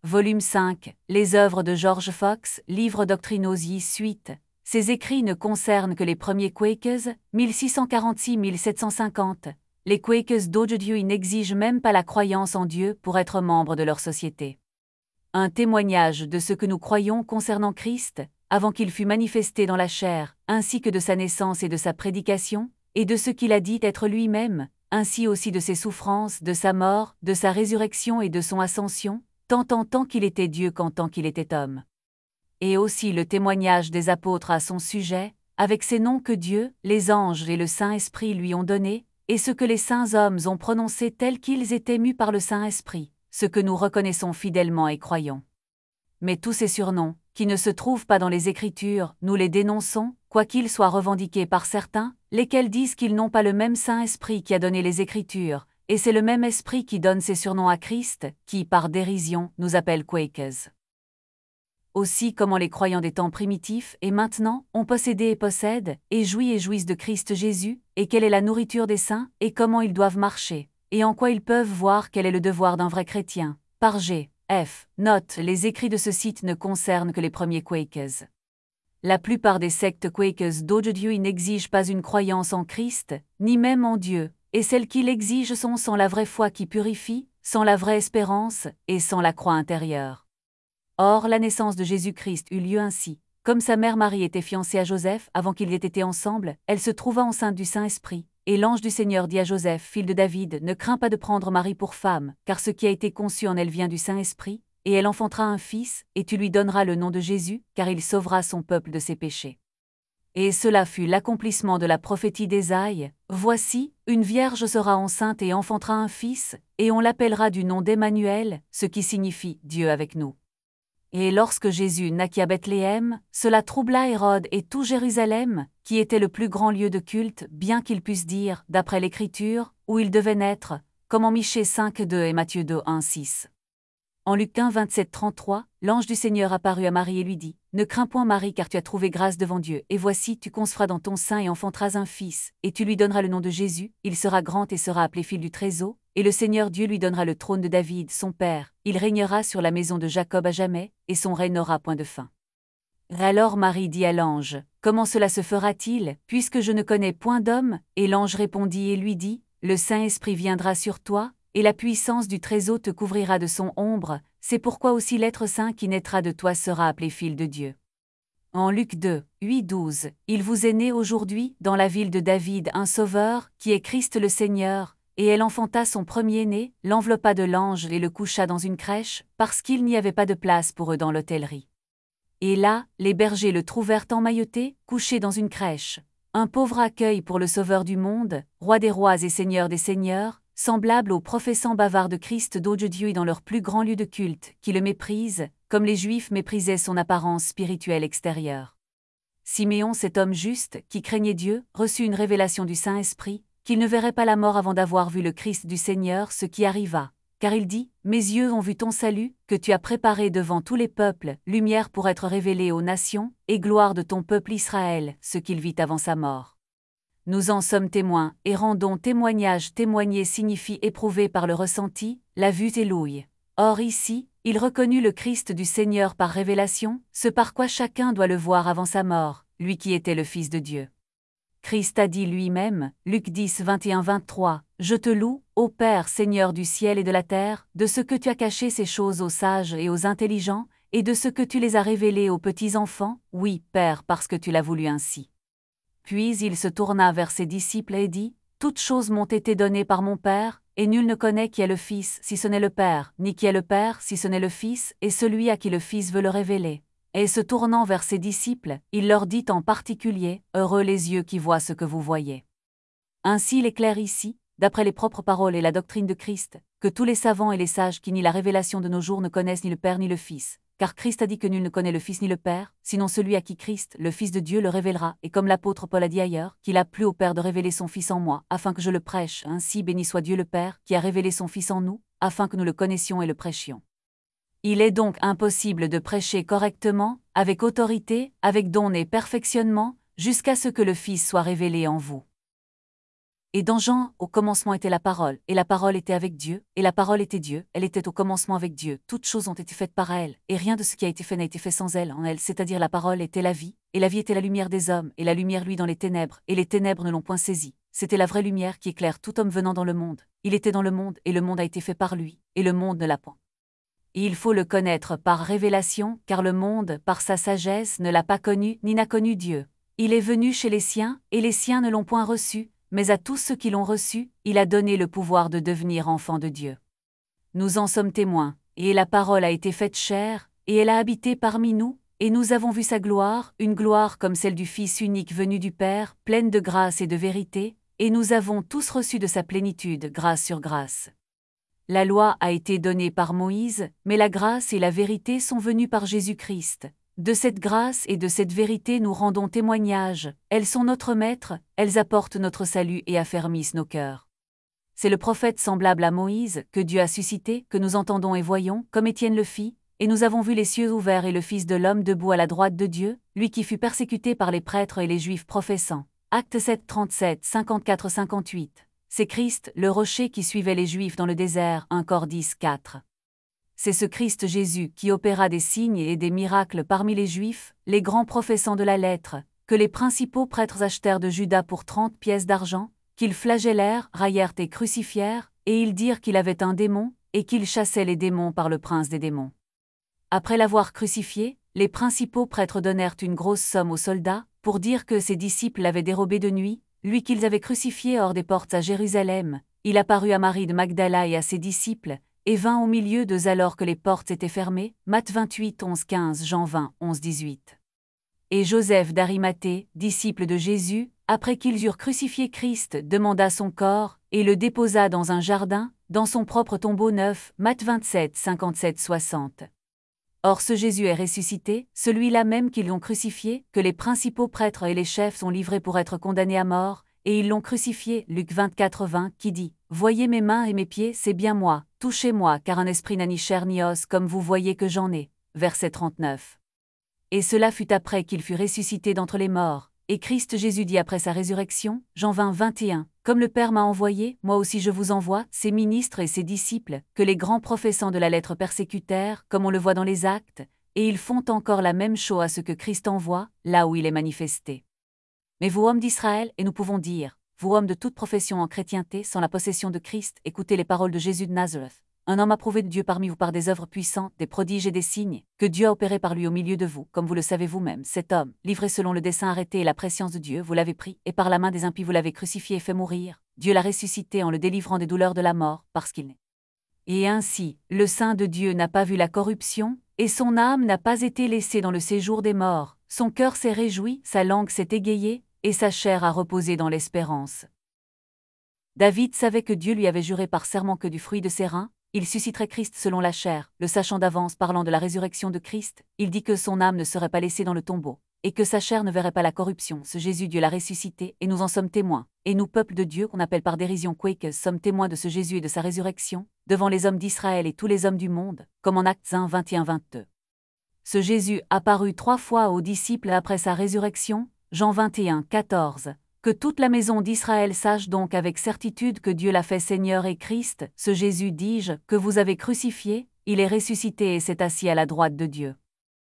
volume 5, Les œuvres de George Fox, livre Doctrinosie suite. Ces écrits ne concernent que les premiers Quakers, 1646-1750. Les Quakers d'aujourd'hui n'exigent même pas la croyance en Dieu pour être membres de leur société. Un témoignage de ce que nous croyons concernant Christ, avant qu'il fût manifesté dans la chair, ainsi que de sa naissance et de sa prédication, et de ce qu'il a dit être lui-même, ainsi aussi de ses souffrances, de sa mort, de sa résurrection et de son ascension, tant en tant qu'il était Dieu qu'en tant qu'il était homme. Et aussi le témoignage des apôtres à son sujet, avec ces noms que Dieu, les anges et le Saint-Esprit lui ont donnés, et ce que les saints hommes ont prononcés tels qu'ils étaient mus par le Saint-Esprit, ce que nous reconnaissons fidèlement et croyons. Mais tous ces surnoms, qui ne se trouvent pas dans les Écritures, nous les dénonçons, quoiqu'ils soient revendiqués par certains, lesquels disent qu'ils n'ont pas le même Saint-Esprit qui a donné les Écritures, et c'est le même Esprit qui donne ces surnoms à Christ, qui, par dérision, nous appelle Quakers. Aussi comment les croyants des temps primitifs et maintenant ont possédé et possèdent, et jouissent de Christ Jésus, et quelle est la nourriture des saints, et comment ils doivent marcher, et en quoi ils peuvent voir quel est le devoir d'un vrai chrétien. Par G. F. Note, les écrits de ce site ne concernent que les premiers Quakers. La plupart des sectes Quakers d'aujourd'hui n'exigent pas une croyance en Christ, ni même en Dieu, et celles qui l'exigent sont sans la vraie foi qui purifie, sans la vraie espérance, et sans la croix intérieure. Or, la naissance de Jésus-Christ eut lieu ainsi. Comme sa mère Marie était fiancée à Joseph avant qu'ils aient été ensemble, elle se trouva enceinte du Saint-Esprit. Et l'ange du Seigneur dit à Joseph, fils de David, ne crains pas de prendre Marie pour femme, car ce qui a été conçu en elle vient du Saint-Esprit, et elle enfantera un fils, et tu lui donneras le nom de Jésus, car il sauvera son peuple de ses péchés. Et cela fut l'accomplissement de la prophétie d'Ésaïe. Voici, une vierge sera enceinte et enfantera un fils, et on l'appellera du nom d'Emmanuel, ce qui signifie Dieu avec nous. Et lorsque Jésus naquit à Bethléem, cela troubla Hérode et tout Jérusalem, qui était le plus grand lieu de culte, bien qu'ils puissent dire, d'après l'Écriture, où il devait naître, comme en Michée 5:2 et Matthieu 2:1-6. En Luc 1:27-33, l'ange du Seigneur apparut à Marie et lui dit, « Ne crains point Marie, car tu as trouvé grâce devant Dieu, et voici, tu concevras dans ton sein et enfanteras un fils, et tu lui donneras le nom de Jésus, il sera grand et sera appelé fils du Très-Haut, et le Seigneur Dieu lui donnera le trône de David, son père, il régnera sur la maison de Jacob à jamais, et son règne n'aura point de fin. » Alors Marie dit à l'ange, « Comment cela se fera-t-il, puisque je ne connais point d'homme ?» Et l'ange répondit et lui dit, « Le Saint-Esprit viendra sur toi, et la puissance du Très-Haut te couvrira de son ombre, c'est pourquoi aussi l'être saint qui naîtra de toi sera appelé fils de Dieu. » En Luc 2:8-12, il vous est né aujourd'hui, dans la ville de David, un Sauveur, qui est Christ le Seigneur, et elle enfanta son premier-né, l'enveloppa de l'ange et le coucha dans une crèche, parce qu'il n'y avait pas de place pour eux dans l'hôtellerie. Et là, les bergers le trouvèrent emmailloté, couché dans une crèche. Un pauvre accueil pour le Sauveur du monde, Roi des rois et Seigneur des seigneurs, semblable aux professants bavards de Christ d'aujourd'hui dans leur plus grand lieu de culte, qui le méprisent, comme les Juifs méprisaient son apparence spirituelle extérieure. Siméon, cet homme juste, qui craignait Dieu, reçut une révélation du Saint-Esprit, qu'il ne verrait pas la mort avant d'avoir vu le Christ du Seigneur, ce qui arriva. Car il dit, « Mes yeux ont vu ton salut, que tu as préparé devant tous les peuples, lumière pour être révélée aux nations, et gloire de ton peuple Israël, ce qu'il vit avant sa mort. » Nous en sommes témoins, et rendons témoignage. Témoigner signifie éprouver par le ressenti, la vue et l'ouïe. Or ici, il reconnut le Christ du Seigneur par révélation, ce par quoi chacun doit le voir avant sa mort, lui qui était le Fils de Dieu. Christ a dit lui-même, Luc 10:21-23, « Je te loue, ô Père Seigneur du ciel et de la terre, de ce que tu as caché ces choses aux sages et aux intelligents, et de ce que tu les as révélées aux petits enfants, oui, Père, parce que tu l'as voulu ainsi. » Puis il se tourna vers ses disciples et dit, « Toutes choses m'ont été données par mon Père, et nul ne connaît qui est le Fils si ce n'est le Père, ni qui est le Père si ce n'est le Fils, et celui à qui le Fils veut le révéler. » Et se tournant vers ses disciples, il leur dit en particulier, « Heureux les yeux qui voient ce que vous voyez. » Ainsi il est clair ici, d'après les propres paroles et la doctrine de Christ, que tous les savants et les sages qui nient la révélation de nos jours ne connaissent ni le Père ni le Fils. Car Christ a dit que nul ne connaît le Fils ni le Père, sinon celui à qui Christ, le Fils de Dieu, le révélera, et comme l'apôtre Paul a dit ailleurs, qu'il a plu au Père de révéler son Fils en moi, afin que je le prêche, ainsi béni soit Dieu le Père, qui a révélé son Fils en nous, afin que nous le connaissions et le prêchions. Il est donc impossible de prêcher correctement, avec autorité, avec don et perfectionnement, jusqu'à ce que le Fils soit révélé en vous. Et dans Jean, au commencement était la parole, et la parole était avec Dieu, et la parole était Dieu, elle était au commencement avec Dieu, toutes choses ont été faites par elle, et rien de ce qui a été fait n'a été fait sans elle, en elle, c'est-à-dire la parole était la vie, et la vie était la lumière des hommes, et la lumière luit dans les ténèbres, et les ténèbres ne l'ont point saisie. C'était la vraie lumière qui éclaire tout homme venant dans le monde. Il était dans le monde, et le monde a été fait par lui, et le monde ne l'a point. Et il faut le connaître par révélation, car le monde, par sa sagesse, ne l'a pas connu, ni n'a connu Dieu. Il est venu chez les siens, et les siens ne l'ont point reçu, mais à tous ceux qui l'ont reçu, il a donné le pouvoir de devenir enfants de Dieu. Nous en sommes témoins, et la parole a été faite chair, et elle a habité parmi nous, et nous avons vu sa gloire, une gloire comme celle du Fils unique venu du Père, pleine de grâce et de vérité, et nous avons tous reçu de sa plénitude grâce sur grâce. La loi a été donnée par Moïse, mais la grâce et la vérité sont venues par Jésus-Christ. De cette grâce et de cette vérité nous rendons témoignage, elles sont notre maître, elles apportent notre salut et affermissent nos cœurs. C'est le prophète semblable à Moïse, que Dieu a suscité, que nous entendons et voyons, comme Étienne le fit, et nous avons vu les cieux ouverts et le Fils de l'homme debout à la droite de Dieu, lui qui fut persécuté par les prêtres et les Juifs professant. Actes 7, 37, 54, 58. C'est Christ, le rocher qui suivait les Juifs dans le désert, 1 Cor 10, 4. C'est ce Christ Jésus qui opéra des signes et des miracles parmi les Juifs, les grands professants de la lettre, que les principaux prêtres achetèrent de Judas pour 30 pièces d'argent, qu'ils flagellèrent, raillèrent et crucifièrent, et ils dirent qu'il avait un démon, et qu'il chassait les démons par le prince des démons. Après l'avoir crucifié, les principaux prêtres donnèrent une grosse somme aux soldats, pour dire que ses disciples l'avaient dérobé de nuit, lui qu'ils avaient crucifié hors des portes à Jérusalem. Il apparut à Marie de Magdala et à ses disciples, et vint au milieu d'eux alors que les portes étaient fermées, Matthieu 28, 11, 15, Jean 20, 11, 18. Et Joseph d'Arimathée, disciple de Jésus, après qu'ils eurent crucifié Christ, demanda son corps, et le déposa dans un jardin, dans son propre tombeau neuf, Matthieu 27, 57, 60. Or ce Jésus est ressuscité, celui-là même qu'ils l'ont crucifié, que les principaux prêtres et les chefs sont livrés pour être condamnés à mort, et ils l'ont crucifié, Luc 24, 20, qui dit « Voyez mes mains et mes pieds, c'est bien moi, touchez-moi, car un esprit n'a ni chair ni os comme vous voyez que j'en ai. » Verset 39. Et cela fut après qu'il fut ressuscité d'entre les morts, et Christ Jésus dit après sa résurrection, Jean 20, 21, « Comme le Père m'a envoyé, moi aussi je vous envoie, ses ministres et ses disciples, que les grands professants de la lettre persécutèrent, comme on le voit dans les actes, et ils font encore la même chose à ce que Christ envoie, là où il est manifesté. Mais vous hommes d'Israël, et nous pouvons dire, vous hommes de toute profession en chrétienté, sans la possession de Christ, écoutez les paroles de Jésus de Nazareth, un homme approuvé de Dieu parmi vous par des œuvres puissantes, des prodiges et des signes, que Dieu a opérés par lui au milieu de vous, comme vous le savez vous-même. Cet homme, livré selon le dessein arrêté et la prescience de Dieu, vous l'avez pris, et par la main des impies vous l'avez crucifié et fait mourir. Dieu l'a ressuscité en le délivrant des douleurs de la mort, parce qu'il naît. Et ainsi, le Saint de Dieu n'a pas vu la corruption, et son âme n'a pas été laissée dans le séjour des morts. Son cœur s'est réjoui, sa langue s'est égayée, et sa chair a reposé dans l'espérance. David savait que Dieu lui avait juré par serment que du fruit de ses reins, il susciterait Christ selon la chair, le sachant d'avance parlant de la résurrection de Christ, il dit que son âme ne serait pas laissée dans le tombeau, et que sa chair ne verrait pas la corruption. Ce Jésus Dieu l'a ressuscité, et nous en sommes témoins. Et nous, peuple de Dieu, qu'on appelle par dérision Quakers, sommes témoins de ce Jésus et de sa résurrection, devant les hommes d'Israël et tous les hommes du monde, comme en Actes 1, 21-22. Ce Jésus apparut 3 fois aux disciples après sa résurrection, Jean 21, 14. Que toute la maison d'Israël sache donc avec certitude que Dieu l'a fait Seigneur et Christ, ce Jésus, dis-je, que vous avez crucifié, il est ressuscité et s'est assis à la droite de Dieu.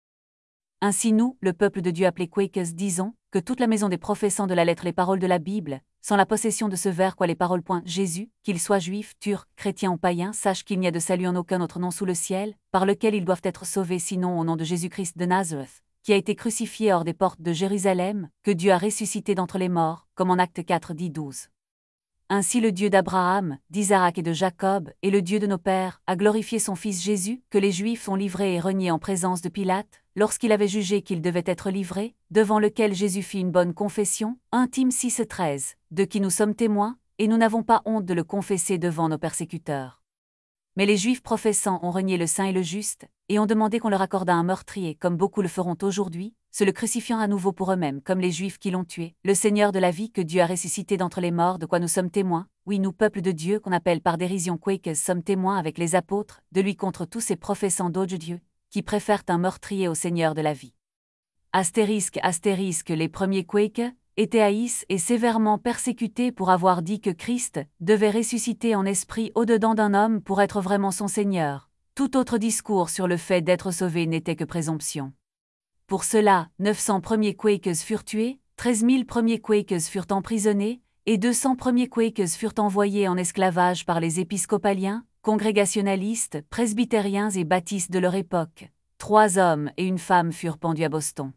Ainsi nous, le peuple de Dieu appelé Quakers, disons, que toute la maison des professants de la lettre les paroles de la Bible, sans la possession de ce vers quoi les paroles point Jésus, qu'il soit juif, turc, chrétien ou païen, sache qu'il n'y a de salut en aucun autre nom sous le ciel, par lequel ils doivent être sauvés sinon au nom de Jésus-Christ de Nazareth, qui a été crucifié hors des portes de Jérusalem, que Dieu a ressuscité d'entre les morts, comme en Acte 4, 10, 12. Ainsi le Dieu d'Abraham, d'Isaac et de Jacob, et le Dieu de nos pères, a glorifié son Fils Jésus, que les Juifs ont livré et renié en présence de Pilate, lorsqu'il avait jugé qu'il devait être livré, devant lequel Jésus fit une bonne confession, 1 Tim 6, 13, de qui nous sommes témoins, et nous n'avons pas honte de le confesser devant nos persécuteurs. Mais les Juifs professants ont renié le saint et le juste, et ont demandé qu'on leur accordât un meurtrier, comme beaucoup le feront aujourd'hui, se le crucifiant à nouveau pour eux-mêmes, comme les Juifs qui l'ont tué, le Seigneur de la vie que Dieu a ressuscité d'entre les morts, de quoi nous sommes témoins, oui nous, peuple de Dieu, qu'on appelle par dérision Quakers, sommes témoins avec les apôtres, de lui contre tous ces professants d'autres dieux, qui préfèrent un meurtrier au Seigneur de la vie. Astérisque, les premiers Quakers, été haïs et sévèrement persécuté pour avoir dit que Christ devait ressusciter en esprit au-dedans d'un homme pour être vraiment son Seigneur. Tout autre discours sur le fait d'être sauvé n'était que présomption. Pour cela, 900 premiers Quakers furent tués, 13 000 premiers Quakers furent emprisonnés, et 200 premiers Quakers furent envoyés en esclavage par les épiscopaliens, congrégationalistes, presbytériens et baptistes de leur époque. 3 hommes et une femme furent pendus à Boston.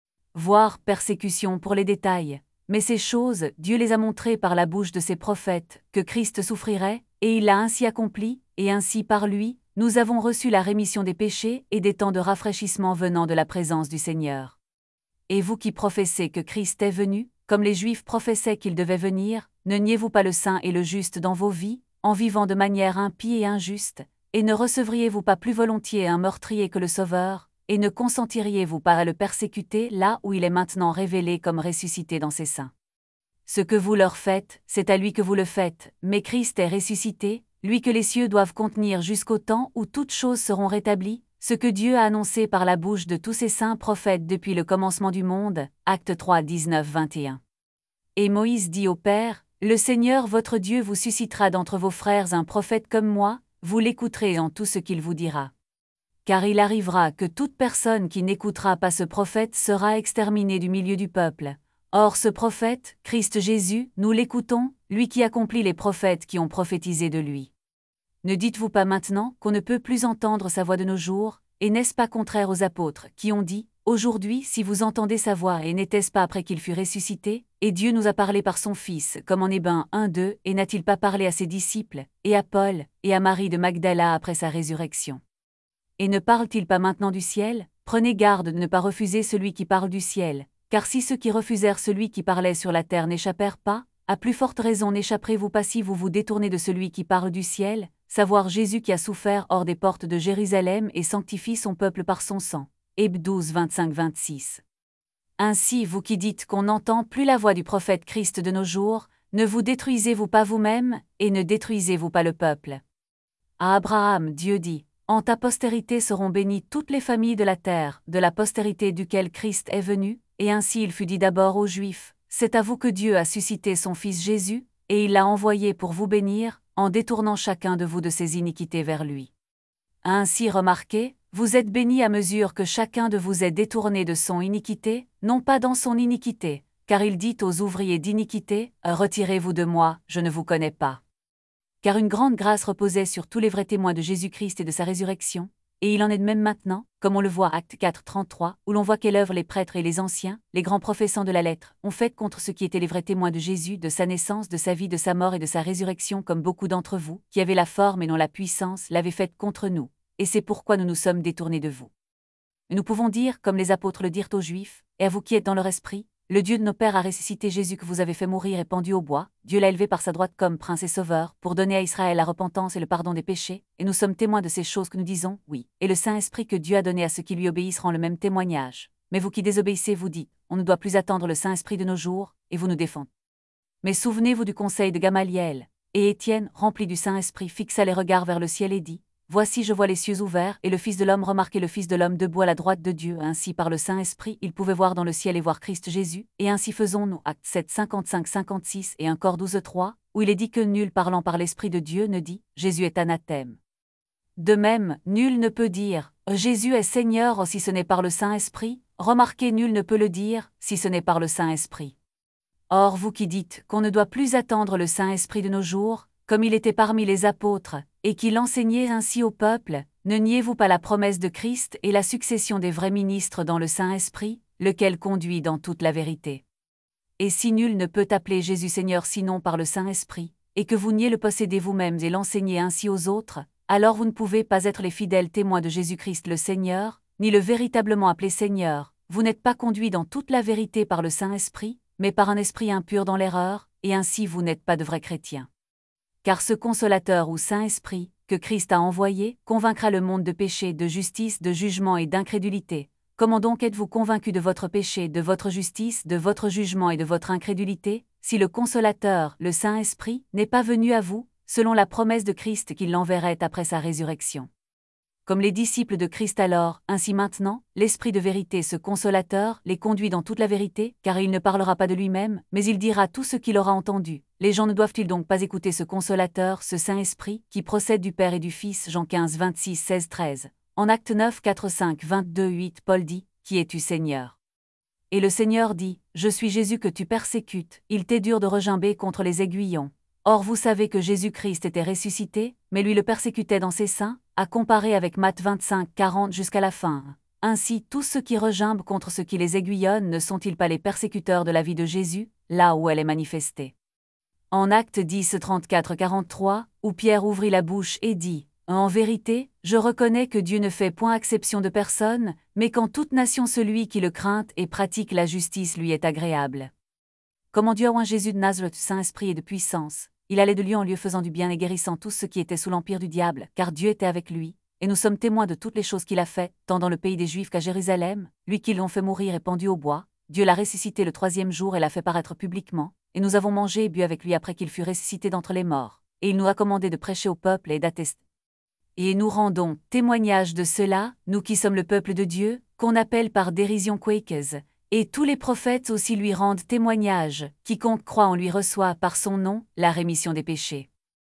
Voir persécution pour les détails. Mais ces choses, Dieu les a montrées par la bouche de ses prophètes, que Christ souffrirait, et il l'a ainsi accompli, et ainsi par lui, nous avons reçu la rémission des péchés et des temps de rafraîchissement venant de la présence du Seigneur. Et vous qui professez que Christ est venu, comme les Juifs professaient qu'il devait venir, ne niez-vous pas le saint et le juste dans vos vies, en vivant de manière impie et injuste, et ne recevriez-vous pas plus volontiers un meurtrier que le Sauveur, et ne consentiriez-vous pas à le persécuter là où il est maintenant révélé comme ressuscité dans ses saints? Ce que vous leur faites, c'est à lui que vous le faites, mais Christ est ressuscité, lui que les cieux doivent contenir jusqu'au temps où toutes choses seront rétablies, ce que Dieu a annoncé par la bouche de tous ses saints prophètes depuis le commencement du monde. Actes 3, 19-21. Et Moïse dit au Père, « Le Seigneur votre Dieu vous suscitera d'entre vos frères un prophète comme moi, vous l'écouterez en tout ce qu'il vous dira. Car il arrivera que toute personne qui n'écoutera pas ce prophète sera exterminée du milieu du peuple. Or ce prophète, Christ Jésus, nous l'écoutons, lui qui accomplit les prophètes qui ont prophétisé de lui. Ne dites-vous pas maintenant qu'on ne peut plus entendre sa voix de nos jours, et n'est-ce pas contraire aux apôtres qui ont dit, aujourd'hui si vous entendez sa voix et n'était-ce pas après qu'il fut ressuscité, et Dieu nous a parlé par son Fils, comme en Hébreux 1-2, et n'a-t-il pas parlé à ses disciples, et à Paul, et à Marie de Magdala après sa résurrection? Et ne parle-t-il pas maintenant du ciel? Prenez garde de ne pas refuser celui qui parle du ciel, car si ceux qui refusèrent celui qui parlait sur la terre n'échappèrent pas, à plus forte raison n'échapperez-vous pas si vous vous détournez de celui qui parle du ciel, savoir Jésus qui a souffert hors des portes de Jérusalem et sanctifie son peuple par son sang. Hébreux 12, 25-26. Ainsi, vous qui dites qu'on n'entend plus la voix du prophète Christ de nos jours, ne vous détruisez-vous pas vous-même, et ne détruisez-vous pas le peuple. À Abraham, Dieu dit, « En ta postérité seront bénies toutes les familles de la terre, de la postérité duquel Christ est venu, et ainsi il fut dit d'abord aux Juifs, c'est à vous que Dieu a suscité son Fils Jésus, et il l'a envoyé pour vous bénir, en détournant chacun de vous de ses iniquités vers lui. Ainsi remarquez, vous êtes bénis à mesure que chacun de vous est détourné de son iniquité, non pas dans son iniquité, car il dit aux ouvriers d'iniquité, « Retirez-vous de moi, je ne vous connais pas. » Car une grande grâce reposait sur tous les vrais témoins de Jésus-Christ et de sa résurrection, et il en est de même maintenant, comme on le voit Actes 4, 33, où l'on voit quelle œuvre les prêtres et les anciens, les grands professants de la lettre, ont faite contre ceux qui étaient les vrais témoins de Jésus, de sa naissance, de sa vie, de sa mort et de sa résurrection, comme beaucoup d'entre vous, qui avaient la forme et non la puissance, l'avaient faite contre nous, et c'est pourquoi nous nous sommes détournés de vous. Nous pouvons dire, comme les apôtres le dirent aux Juifs, et à vous qui êtes dans leur esprit, le Dieu de nos pères a ressuscité Jésus que vous avez fait mourir et pendu au bois, Dieu l'a élevé par sa droite comme prince et sauveur, pour donner à Israël la repentance et le pardon des péchés, et nous sommes témoins de ces choses que nous disons, oui, et le Saint-Esprit que Dieu a donné à ceux qui lui obéissent rend le même témoignage. Mais vous qui désobéissez vous dites, on ne doit plus attendre le Saint-Esprit de nos jours, et vous nous défendez. Mais souvenez-vous du conseil de Gamaliel, et Étienne, rempli du Saint-Esprit, fixa les regards vers le ciel et dit, voici je vois les cieux ouverts, et le Fils de l'homme remarquer le Fils de l'homme debout à la droite de Dieu. Ainsi par le Saint-Esprit, il pouvait voir dans le ciel et voir Christ Jésus, et ainsi faisons-nous. Actes 7, 55-56 et encore 12, 3, où il est dit que nul parlant par l'Esprit de Dieu ne dit « Jésus est anathème ». De même, nul ne peut dire « Jésus est Seigneur » si ce n'est par le Saint-Esprit, remarquez nul ne peut le dire, si ce n'est par le Saint-Esprit. Or vous qui dites qu'on ne doit plus attendre le Saint-Esprit de nos jours, comme il était parmi les apôtres, et qu'il enseignait ainsi au peuple, ne niez-vous pas la promesse de Christ et la succession des vrais ministres dans le Saint-Esprit, lequel conduit dans toute la vérité. Et si nul ne peut appeler Jésus Seigneur sinon par le Saint-Esprit, et que vous niez le posséder vous-mêmes et l'enseignez ainsi aux autres, alors vous ne pouvez pas être les fidèles témoins de Jésus-Christ le Seigneur, ni le véritablement appelé Seigneur, vous n'êtes pas conduits dans toute la vérité par le Saint-Esprit, mais par un esprit impur dans l'erreur, et ainsi vous n'êtes pas de vrais chrétiens. Car ce consolateur ou Saint-Esprit, que Christ a envoyé, convaincra le monde de péché, de justice, de jugement et d'incrédulité. Comment donc êtes-vous convaincus de votre péché, de votre justice, de votre jugement et de votre incrédulité, si le consolateur, le Saint-Esprit, n'est pas venu à vous, selon la promesse de Christ qu'il l'enverrait après sa résurrection? comme les disciples de Christ alors, ainsi maintenant, l'Esprit de vérité, ce consolateur, les conduit dans toute la vérité, car il ne parlera pas de lui-même, mais il dira tout ce qu'il aura entendu. Les gens ne doivent-ils donc pas écouter ce consolateur, ce Saint-Esprit, qui procède du Père et du Fils, Jean 15, 26, 16, 13. En Actes 9, 4, 5, 22, 8, Paul dit, « Qui es-tu, Seigneur ?» Et le Seigneur dit, « Je suis Jésus que tu persécutes, il t'est dur de regimber contre les aiguillons. » Or vous savez que Jésus-Christ était ressuscité, mais lui le persécutait dans ses seins, à comparer avec Matthes 25, 40 jusqu'à la fin. Ainsi, tous ceux qui regimbent contre ceux qui les aiguillonnent ne sont-ils pas les persécuteurs de la vie de Jésus, là où elle est manifestée? En Actes 10, 34, 43, où Pierre ouvrit la bouche et dit, « En vérité, je reconnais que Dieu ne fait point acception de personne, mais qu'en toute nation celui qui le craint et pratique la justice lui est agréable. » Comment Dieu a oint Jésus de Nazareth, Saint-Esprit et de puissance. Il allait de lieu en lieu faisant du bien et guérissant tous ceux qui étaient sous l'empire du diable, car Dieu était avec lui, et nous sommes témoins de toutes les choses qu'il a faites, tant dans le pays des Juifs qu'à Jérusalem, lui qui l'ont fait mourir et pendu au bois. Dieu l'a ressuscité le 3e jour et l'a fait paraître publiquement, et nous avons mangé et bu avec lui après qu'il fut ressuscité d'entre les morts, et il nous a commandé de prêcher au peuple et d'attester. Et nous rendons témoignage de cela, nous qui sommes le peuple de Dieu, qu'on appelle par dérision Quakers. Et tous les prophètes aussi lui rendent témoignage, quiconque croit en lui reçoit par son nom la rémission des péchés.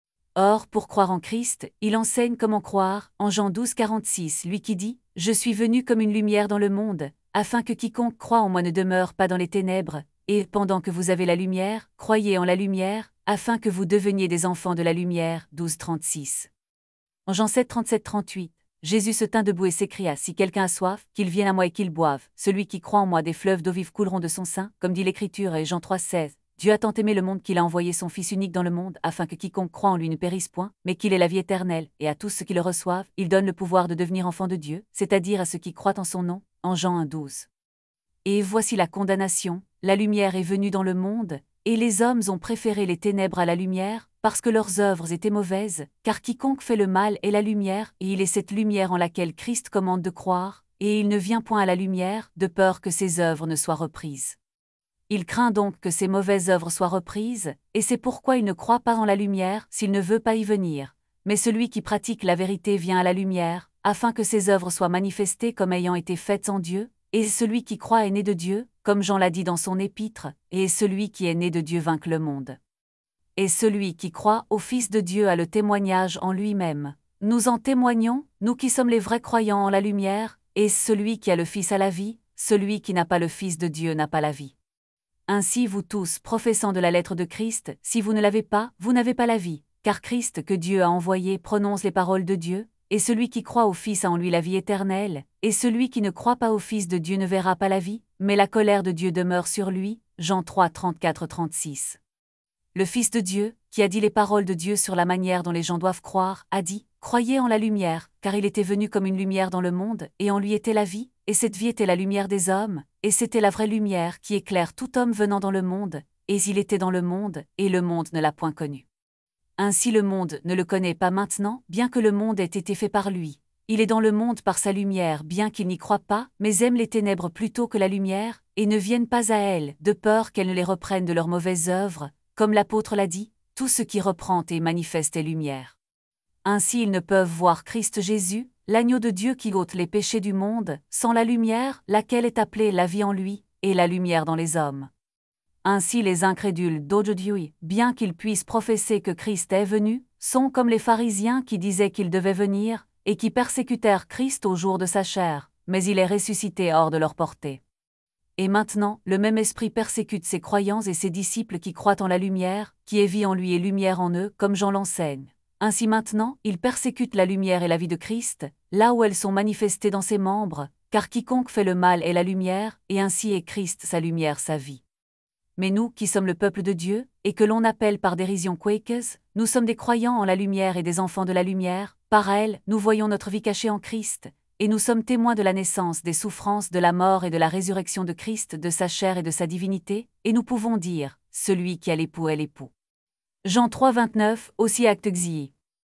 Or, pour croire en Christ, il enseigne comment croire, en Jean 12, 46, lui qui dit « Je suis venu comme une lumière dans le monde, afin que quiconque croit en moi ne demeure pas dans les ténèbres, et pendant que vous avez la lumière, croyez en la lumière, afin que vous deveniez des enfants de la lumière. » 12, 36. En Jean 7, 37, 38. Jésus se tint debout et s'écria, « Si quelqu'un a soif, qu'il vienne à moi et qu'il boive. Celui qui croit en moi, des fleuves d'eau vive couleront de son sein, comme dit l'Écriture, et Jean 3, 16. Dieu a tant aimé le monde qu'il a envoyé son Fils unique dans le monde, afin que quiconque croit en lui ne périsse point, mais qu'il ait la vie éternelle, et à tous ceux qui le reçoivent, il donne le pouvoir de devenir enfants de Dieu, c'est-à-dire à ceux qui croient en son nom. » En Jean 1, 12. Et voici la condamnation, la lumière est venue dans le monde, et les hommes ont préféré les ténèbres à la lumière, parce que leurs œuvres étaient mauvaises, car quiconque fait le mal est la lumière, et il est cette lumière en laquelle Christ commande de croire, et il ne vient point à la lumière, de peur que ses œuvres ne soient reprises. Il craint donc que ses mauvaises œuvres soient reprises, et c'est pourquoi il ne croit pas en la lumière s'il ne veut pas y venir. Mais celui qui pratique la vérité vient à la lumière, afin que ses œuvres soient manifestées comme ayant été faites en Dieu, et celui qui croit est né de Dieu, comme Jean l'a dit dans son épître, et celui qui est né de Dieu vainc le monde. Et celui qui croit au Fils de Dieu a le témoignage en lui-même. Nous en témoignons, nous qui sommes les vrais croyants en la lumière, et celui qui a le Fils a la vie, celui qui n'a pas le Fils de Dieu n'a pas la vie. Ainsi vous tous, professant de la lettre de Christ, si vous ne l'avez pas, vous n'avez pas la vie, car Christ que Dieu a envoyé prononce les paroles de Dieu, et celui qui croit au Fils a en lui la vie éternelle, et celui qui ne croit pas au Fils de Dieu ne verra pas la vie, mais la colère de Dieu demeure sur lui. Jean 3, 34, 36. Le Fils de Dieu, qui a dit les paroles de Dieu sur la manière dont les gens doivent croire, a dit « Croyez en la lumière, car il était venu comme une lumière dans le monde, et en lui était la vie, et cette vie était la lumière des hommes, et c'était la vraie lumière qui éclaire tout homme venant dans le monde, et il était dans le monde, et le monde ne l'a point connu. Ainsi le monde ne le connaît pas maintenant, bien que le monde ait été fait par lui. Il est dans le monde par sa lumière, bien qu'il n'y croit pas, mais aime les ténèbres plutôt que la lumière, et ne viennent pas à elle, de peur qu'elle ne les reprenne de leurs mauvaises œuvres. Comme l'apôtre l'a dit, tout ce qui reprend et manifeste est lumière. Ainsi ils ne peuvent voir Christ Jésus, l'agneau de Dieu qui ôte les péchés du monde, sans la lumière, laquelle est appelée la vie en lui, et la lumière dans les hommes. Ainsi les incrédules d'aujourd'hui, bien qu'ils puissent professer que Christ est venu, sont comme les pharisiens qui disaient qu'il devait venir, et qui persécutèrent Christ au jour de sa chair, mais il est ressuscité hors de leur portée. Et maintenant, le même esprit persécute ses croyants et ses disciples qui croient en la lumière, qui est vie en lui et lumière en eux, comme Jean l'enseigne. Ainsi maintenant, il persécute la lumière et la vie de Christ, là où elles sont manifestées dans ses membres, car quiconque fait le mal est la lumière, et ainsi est Christ sa lumière, sa vie. Mais nous, qui sommes le peuple de Dieu, et que l'on appelle par dérision Quakers, nous sommes des croyants en la lumière et des enfants de la lumière, par elle, nous voyons notre vie cachée en Christ, et nous sommes témoins de la naissance, des souffrances, de la mort et de la résurrection de Christ, de sa chair et de sa divinité, et nous pouvons dire, celui qui a l'époux est l'époux. Jean 3, 29, aussi acte Xi.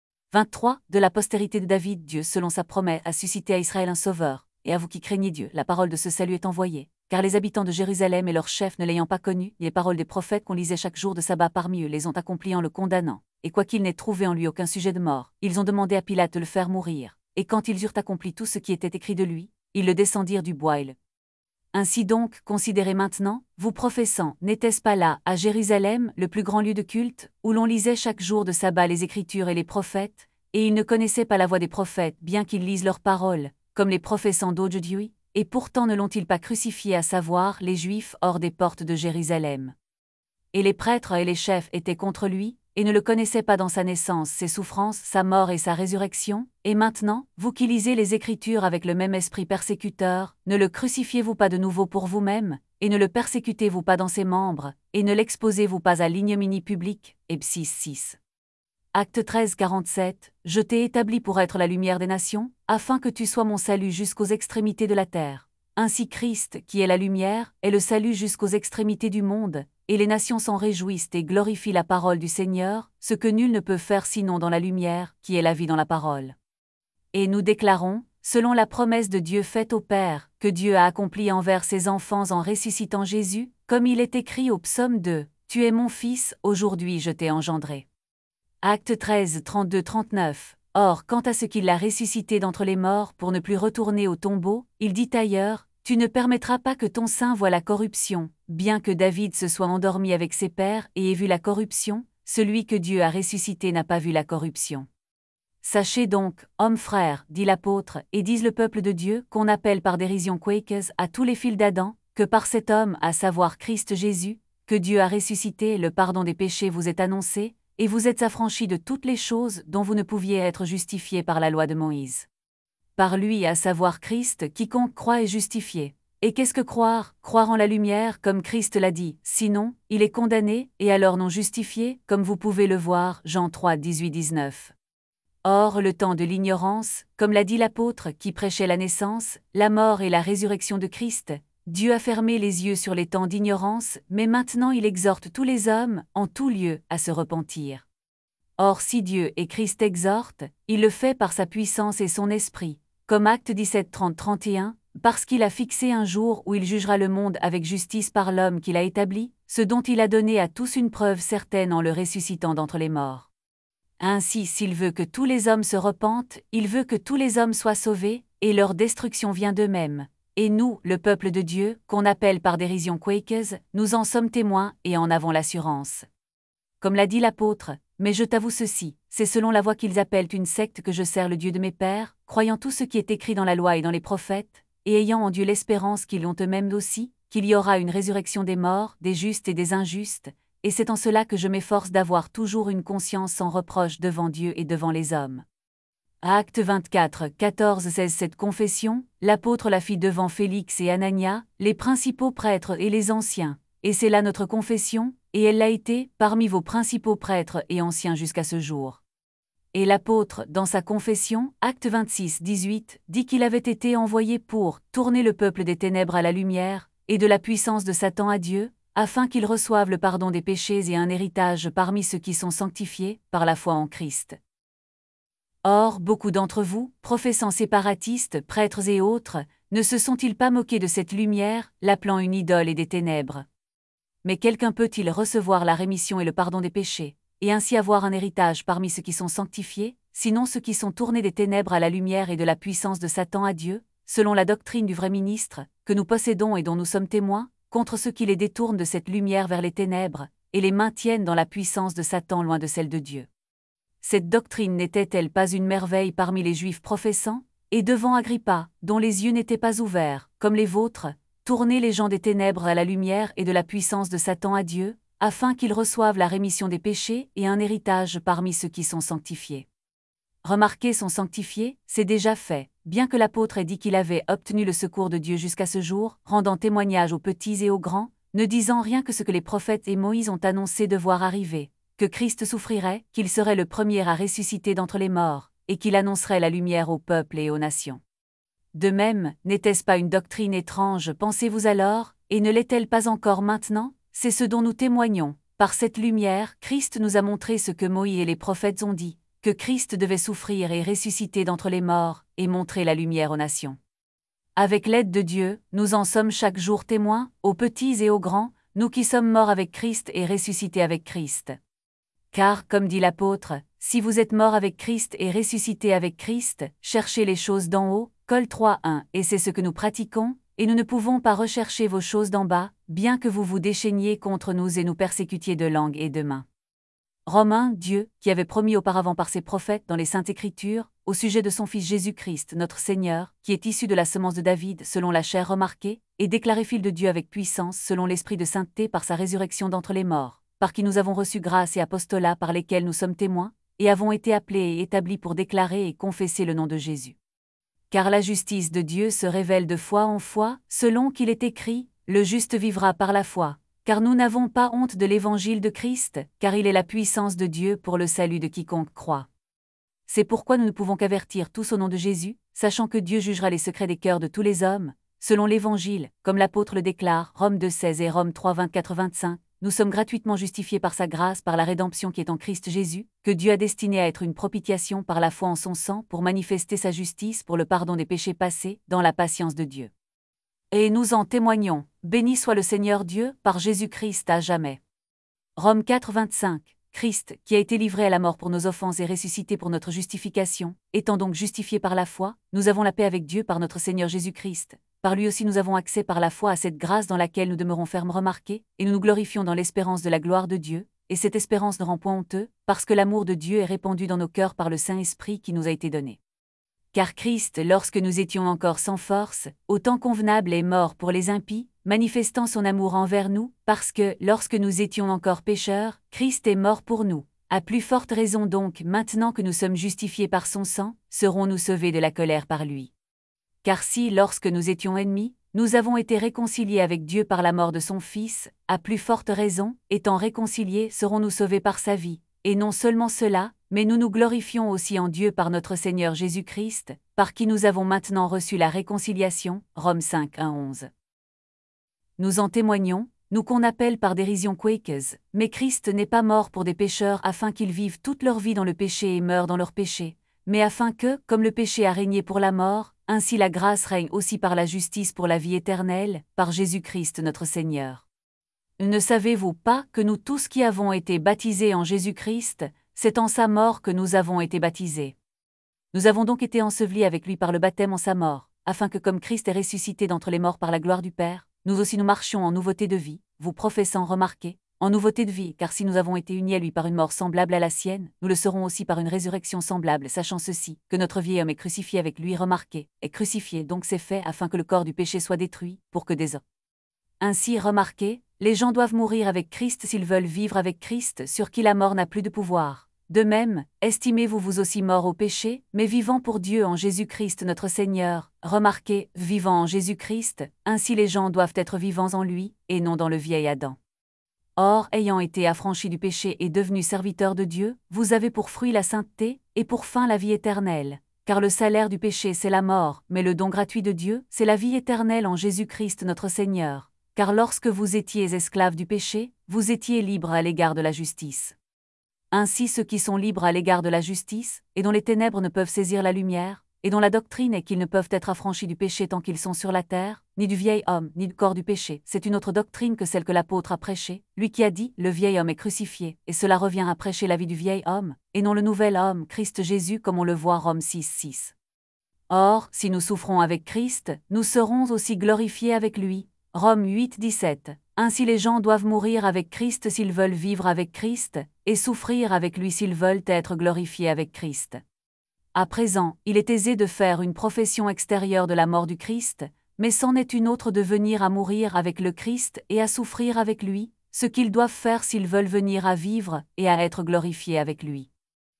23, de la postérité de David, Dieu, selon sa promesse, a suscité à Israël un sauveur, et à vous qui craignez Dieu, la parole de ce salut est envoyée. Car les habitants de Jérusalem et leurs chefs ne l'ayant pas connu, les paroles des prophètes qu'on lisait chaque jour de sabbat parmi eux les ont accomplies en le condamnant. Et quoiqu'ils n'aient trouvé en lui aucun sujet de mort, ils ont demandé à Pilate de le faire mourir. et quand ils eurent accompli tout ce qui était écrit de lui, ils le descendirent du bois. Ainsi donc, considérez maintenant, vous professant, n'était-ce pas là, à Jérusalem, le plus grand lieu de culte, où l'on lisait chaque jour de sabbat les Écritures et les prophètes, et ils ne connaissaient pas la voix des prophètes, bien qu'ils lisent leurs paroles, comme les professants d'autres dieux, et pourtant ne l'ont-ils pas crucifié, à savoir les Juifs hors des portes de Jérusalem. Et les prêtres et les chefs étaient contre lui, et ne le connaissaient pas dans sa naissance, ses souffrances, sa mort et sa résurrection, et maintenant, vous qui lisez les Écritures avec le même esprit persécuteur, ne le crucifiez-vous pas de nouveau pour vous-même, et ne le persécutez-vous pas dans ses membres, et ne l'exposez-vous pas à l'ignominie publique, Epsis 6. Acte 13, 47, je t'ai établi pour être la lumière des nations, afin que tu sois mon salut jusqu'aux extrémités de la terre. Ainsi Christ, qui est la lumière, est le salut jusqu'aux extrémités du monde, et les nations s'en réjouissent et glorifient la parole du Seigneur, ce que nul ne peut faire sinon dans la lumière, qui est la vie dans la parole. Et nous déclarons, selon la promesse de Dieu faite au Père, que Dieu a accompli envers ses enfants en ressuscitant Jésus, comme il est écrit au psaume 2, « Tu es mon Fils, aujourd'hui je t'ai engendré ». Acte 13, 32-39. Or, quant à ce qu'il l'a ressuscité d'entre les morts pour ne plus retourner au tombeau, il dit ailleurs, « Tu ne permettras pas que ton sein voie la corruption, bien que David se soit endormi avec ses pères et ait vu la corruption, celui que Dieu a ressuscité n'a pas vu la corruption. » Sachez donc, hommes frères, dit l'apôtre, et disent le peuple de Dieu, qu'on appelle par dérision Quakers à tous les fils d'Adam, que par cet homme, à savoir Christ Jésus, que Dieu a ressuscité, le pardon des péchés vous est annoncé, et vous êtes affranchis de toutes les choses dont vous ne pouviez être justifiés par la loi de Moïse. Par lui, à savoir Christ, quiconque croit est justifié. Et qu'est-ce que croire? Croire en la lumière, comme Christ l'a dit, sinon, il est condamné, et alors non justifié, comme vous pouvez le voir, Jean 3, 18-19. Or, le temps de l'ignorance, comme l'a dit l'apôtre qui prêchait la naissance, la mort et la résurrection de Christ, Dieu a fermé les yeux sur les temps d'ignorance, mais maintenant il exhorte tous les hommes, en tout lieu, à se repentir. Or si Dieu et Christ exhortent, il le fait par sa puissance et son esprit, comme Acte 17, 30-31, parce qu'il a fixé un jour où il jugera le monde avec justice par l'homme qu'il a établi, ce dont il a donné à tous une preuve certaine en le ressuscitant d'entre les morts. Ainsi, s'il veut que tous les hommes se repentent, il veut que tous les hommes soient sauvés, et leur destruction vient d'eux-mêmes. Et nous, le peuple de Dieu, qu'on appelle par dérision Quakers, nous en sommes témoins et en avons l'assurance. Comme l'a dit l'apôtre, mais je t'avoue ceci, c'est selon la voie qu'ils appellent une secte que je sers le Dieu de mes pères, croyant tout ce qui est écrit dans la loi et dans les prophètes, et ayant en Dieu l'espérance qu'ils ont eux-mêmes aussi, qu'il y aura une résurrection des morts, des justes et des injustes, et c'est en cela que je m'efforce d'avoir toujours une conscience sans reproche devant Dieu et devant les hommes. Acte 24, 14-16. Cette confession, l'apôtre la fit devant Félix et Anania, les principaux prêtres et les anciens, et c'est là notre confession, et elle l'a été, parmi vos principaux prêtres et anciens jusqu'à ce jour. Et l'apôtre, dans sa confession, Acte 26, 18, dit qu'il avait été envoyé pour tourner le peuple des ténèbres à la lumière, et de la puissance de Satan à Dieu, afin qu'ils reçoivent le pardon des péchés et un héritage parmi ceux qui sont sanctifiés, par la foi en Christ. Or, beaucoup d'entre vous, professant séparatistes, prêtres et autres, ne se sont-ils pas moqués de cette lumière, l'appelant une idole et des ténèbres? Mais quelqu'un peut-il recevoir la rémission et le pardon des péchés, et ainsi avoir un héritage parmi ceux qui sont sanctifiés, sinon ceux qui sont tournés des ténèbres à la lumière et de la puissance de Satan à Dieu, selon la doctrine du vrai ministre, que nous possédons et dont nous sommes témoins, contre ceux qui les détournent de cette lumière vers les ténèbres, et les maintiennent dans la puissance de Satan loin de celle de Dieu. Cette doctrine n'était-elle pas une merveille parmi les Juifs professants, et devant Agrippa, dont les yeux n'étaient pas ouverts, comme les vôtres, tourner les gens des ténèbres à la lumière et de la puissance de Satan à Dieu, afin qu'ils reçoivent la rémission des péchés et un héritage parmi ceux qui sont sanctifiés. Remarquez, sont sanctifiés, c'est déjà fait, bien que l'apôtre ait dit qu'il avait obtenu le secours de Dieu jusqu'à ce jour, rendant témoignage aux petits et aux grands, ne disant rien que ce que les prophètes et Moïse ont annoncé devoir arriver, que Christ souffrirait, qu'il serait le premier à ressusciter d'entre les morts, et qu'il annoncerait la lumière au peuple et aux nations. De même, n'était-ce pas une doctrine étrange, pensez-vous alors, et ne l'est-elle pas encore maintenant? C'est ce dont nous témoignons. Par cette lumière, Christ nous a montré ce que Moïse et les prophètes ont dit, que Christ devait souffrir et ressusciter d'entre les morts, et montrer la lumière aux nations. Avec l'aide de Dieu, nous en sommes chaque jour témoins, aux petits et aux grands, nous qui sommes morts avec Christ et ressuscités avec Christ. Car, comme dit l'apôtre, si vous êtes morts avec Christ et ressuscités avec Christ, cherchez les choses d'en haut, Col 3:1, et c'est ce que nous pratiquons, et nous ne pouvons pas rechercher vos choses d'en bas, bien que vous vous déchaîniez contre nous et nous persécutiez de langue et de main. Romains, Dieu, qui avait promis auparavant par ses prophètes dans les Saintes Écritures, au sujet de son Fils Jésus-Christ, notre Seigneur, qui est issu de la semence de David selon la chair remarquée, et déclaré Fils de Dieu avec puissance selon l'Esprit de sainteté par sa résurrection d'entre les morts, par qui nous avons reçu grâce et apostolat par lesquels nous sommes témoins, et avons été appelés et établis pour déclarer et confesser le nom de Jésus. Car la justice de Dieu se révèle de foi en foi, selon qu'il est écrit, « Le juste vivra par la foi ». Car nous n'avons pas honte de l'évangile de Christ, car il est la puissance de Dieu pour le salut de quiconque croit. C'est pourquoi nous ne pouvons qu'avertir tous au nom de Jésus, sachant que Dieu jugera les secrets des cœurs de tous les hommes, selon l'Évangile, comme l'apôtre le déclare, Romains 2:16 et Romains 3:24-25, nous sommes gratuitement justifiés par sa grâce par la rédemption qui est en Christ Jésus, que Dieu a destiné à être une propitiation par la foi en son sang pour manifester sa justice pour le pardon des péchés passés, dans la patience de Dieu. Et nous en témoignons, béni soit le Seigneur Dieu, par Jésus-Christ à jamais. Romains 4:25, Christ, qui a été livré à la mort pour nos offenses et ressuscité pour notre justification, étant donc justifié par la foi, nous avons la paix avec Dieu par notre Seigneur Jésus-Christ. Par lui aussi nous avons accès par la foi à cette grâce dans laquelle nous demeurons fermes remarqués, et nous nous glorifions dans l'espérance de la gloire de Dieu, et cette espérance ne rend point honteux, parce que l'amour de Dieu est répandu dans nos cœurs par le Saint-Esprit qui nous a été donné. Car Christ, lorsque nous étions encore sans force, au temps convenable est mort pour les impies, manifestant son amour envers nous, parce que, lorsque nous étions encore pécheurs, Christ est mort pour nous. À plus forte raison donc, maintenant que nous sommes justifiés par son sang, serons-nous sauvés de la colère par lui. Car si, lorsque nous étions ennemis, nous avons été réconciliés avec Dieu par la mort de son Fils, à plus forte raison, étant réconciliés, serons-nous sauvés par sa vie. Et non seulement cela, mais nous nous glorifions aussi en Dieu par notre Seigneur Jésus-Christ, par qui nous avons maintenant reçu la réconciliation, Romains 5:1-11. Nous en témoignons, nous qu'on appelle par dérision Quakers, mais Christ n'est pas mort pour des pécheurs afin qu'ils vivent toute leur vie dans le péché et meurent dans leur péché, mais afin que, comme le péché a régné pour la mort, ainsi la grâce règne aussi par la justice pour la vie éternelle, par Jésus-Christ notre Seigneur. Ne savez-vous pas que nous tous qui avons été baptisés en Jésus-Christ, c'est en sa mort que nous avons été baptisés. Nous avons donc été ensevelis avec lui par le baptême en sa mort, afin que comme Christ est ressuscité d'entre les morts par la gloire du Père, nous aussi nous marchions en nouveauté de vie, vous professant remarquer, en nouveauté de vie, car si nous avons été unis à lui par une mort semblable à la sienne, nous le serons aussi par une résurrection semblable, sachant ceci, que notre vieil homme est crucifié avec lui, remarquez, est crucifié, donc c'est fait afin que le corps du péché soit détruit, pour que des hommes. Ainsi, remarquez, les gens doivent mourir avec Christ s'ils veulent vivre avec Christ, sur qui la mort n'a plus de pouvoir. De même, estimez-vous vous aussi morts au péché, mais vivants pour Dieu en Jésus-Christ notre Seigneur. Remarquez, vivants en Jésus-Christ, ainsi les gens doivent être vivants en lui, et non dans le vieil Adam. Or, ayant été affranchis du péché et devenus serviteurs de Dieu, vous avez pour fruit la sainteté, et pour fin la vie éternelle. Car le salaire du péché c'est la mort, mais le don gratuit de Dieu, c'est la vie éternelle en Jésus-Christ notre Seigneur. Car lorsque vous étiez esclaves du péché, vous étiez libres à l'égard de la justice. Ainsi ceux qui sont libres à l'égard de la justice, et dont les ténèbres ne peuvent saisir la lumière, et dont la doctrine est qu'ils ne peuvent être affranchis du péché tant qu'ils sont sur la terre, ni du vieil homme, ni du corps du péché, c'est une autre doctrine que celle que l'apôtre a prêchée, lui qui a dit, le vieil homme est crucifié, et cela revient à prêcher la vie du vieil homme, et non le nouvel homme, Christ Jésus comme on le voit Romains 6:6. Or, si nous souffrons avec Christ, nous serons aussi glorifiés avec lui. Romains 8:17. Ainsi les gens doivent mourir avec Christ s'ils veulent vivre avec Christ, et souffrir avec lui s'ils veulent être glorifiés avec Christ. À présent, il est aisé de faire une profession extérieure de la mort du Christ, mais c'en est une autre de venir à mourir avec le Christ et à souffrir avec lui, ce qu'ils doivent faire s'ils veulent venir à vivre et à être glorifiés avec lui.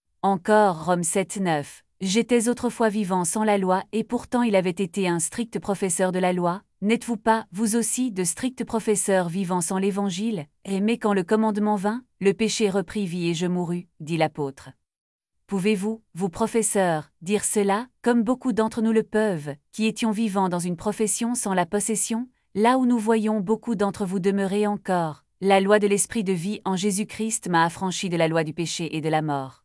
Encore Romains 7:9. J'étais autrefois vivant sans la loi et pourtant il avait été un strict professeur de la loi. N'êtes-vous pas, vous aussi, de stricts professeurs vivant sans l'Évangile, mais quand le commandement vint, le péché reprit vie et je mourus, dit l'apôtre. Pouvez-vous, vous professeurs, dire cela, comme beaucoup d'entre nous le peuvent, qui étions vivants dans une profession sans la possession, là où nous voyons beaucoup d'entre vous demeurer encore, la loi de l'esprit de vie en Jésus-Christ m'a affranchi de la loi du péché et de la mort.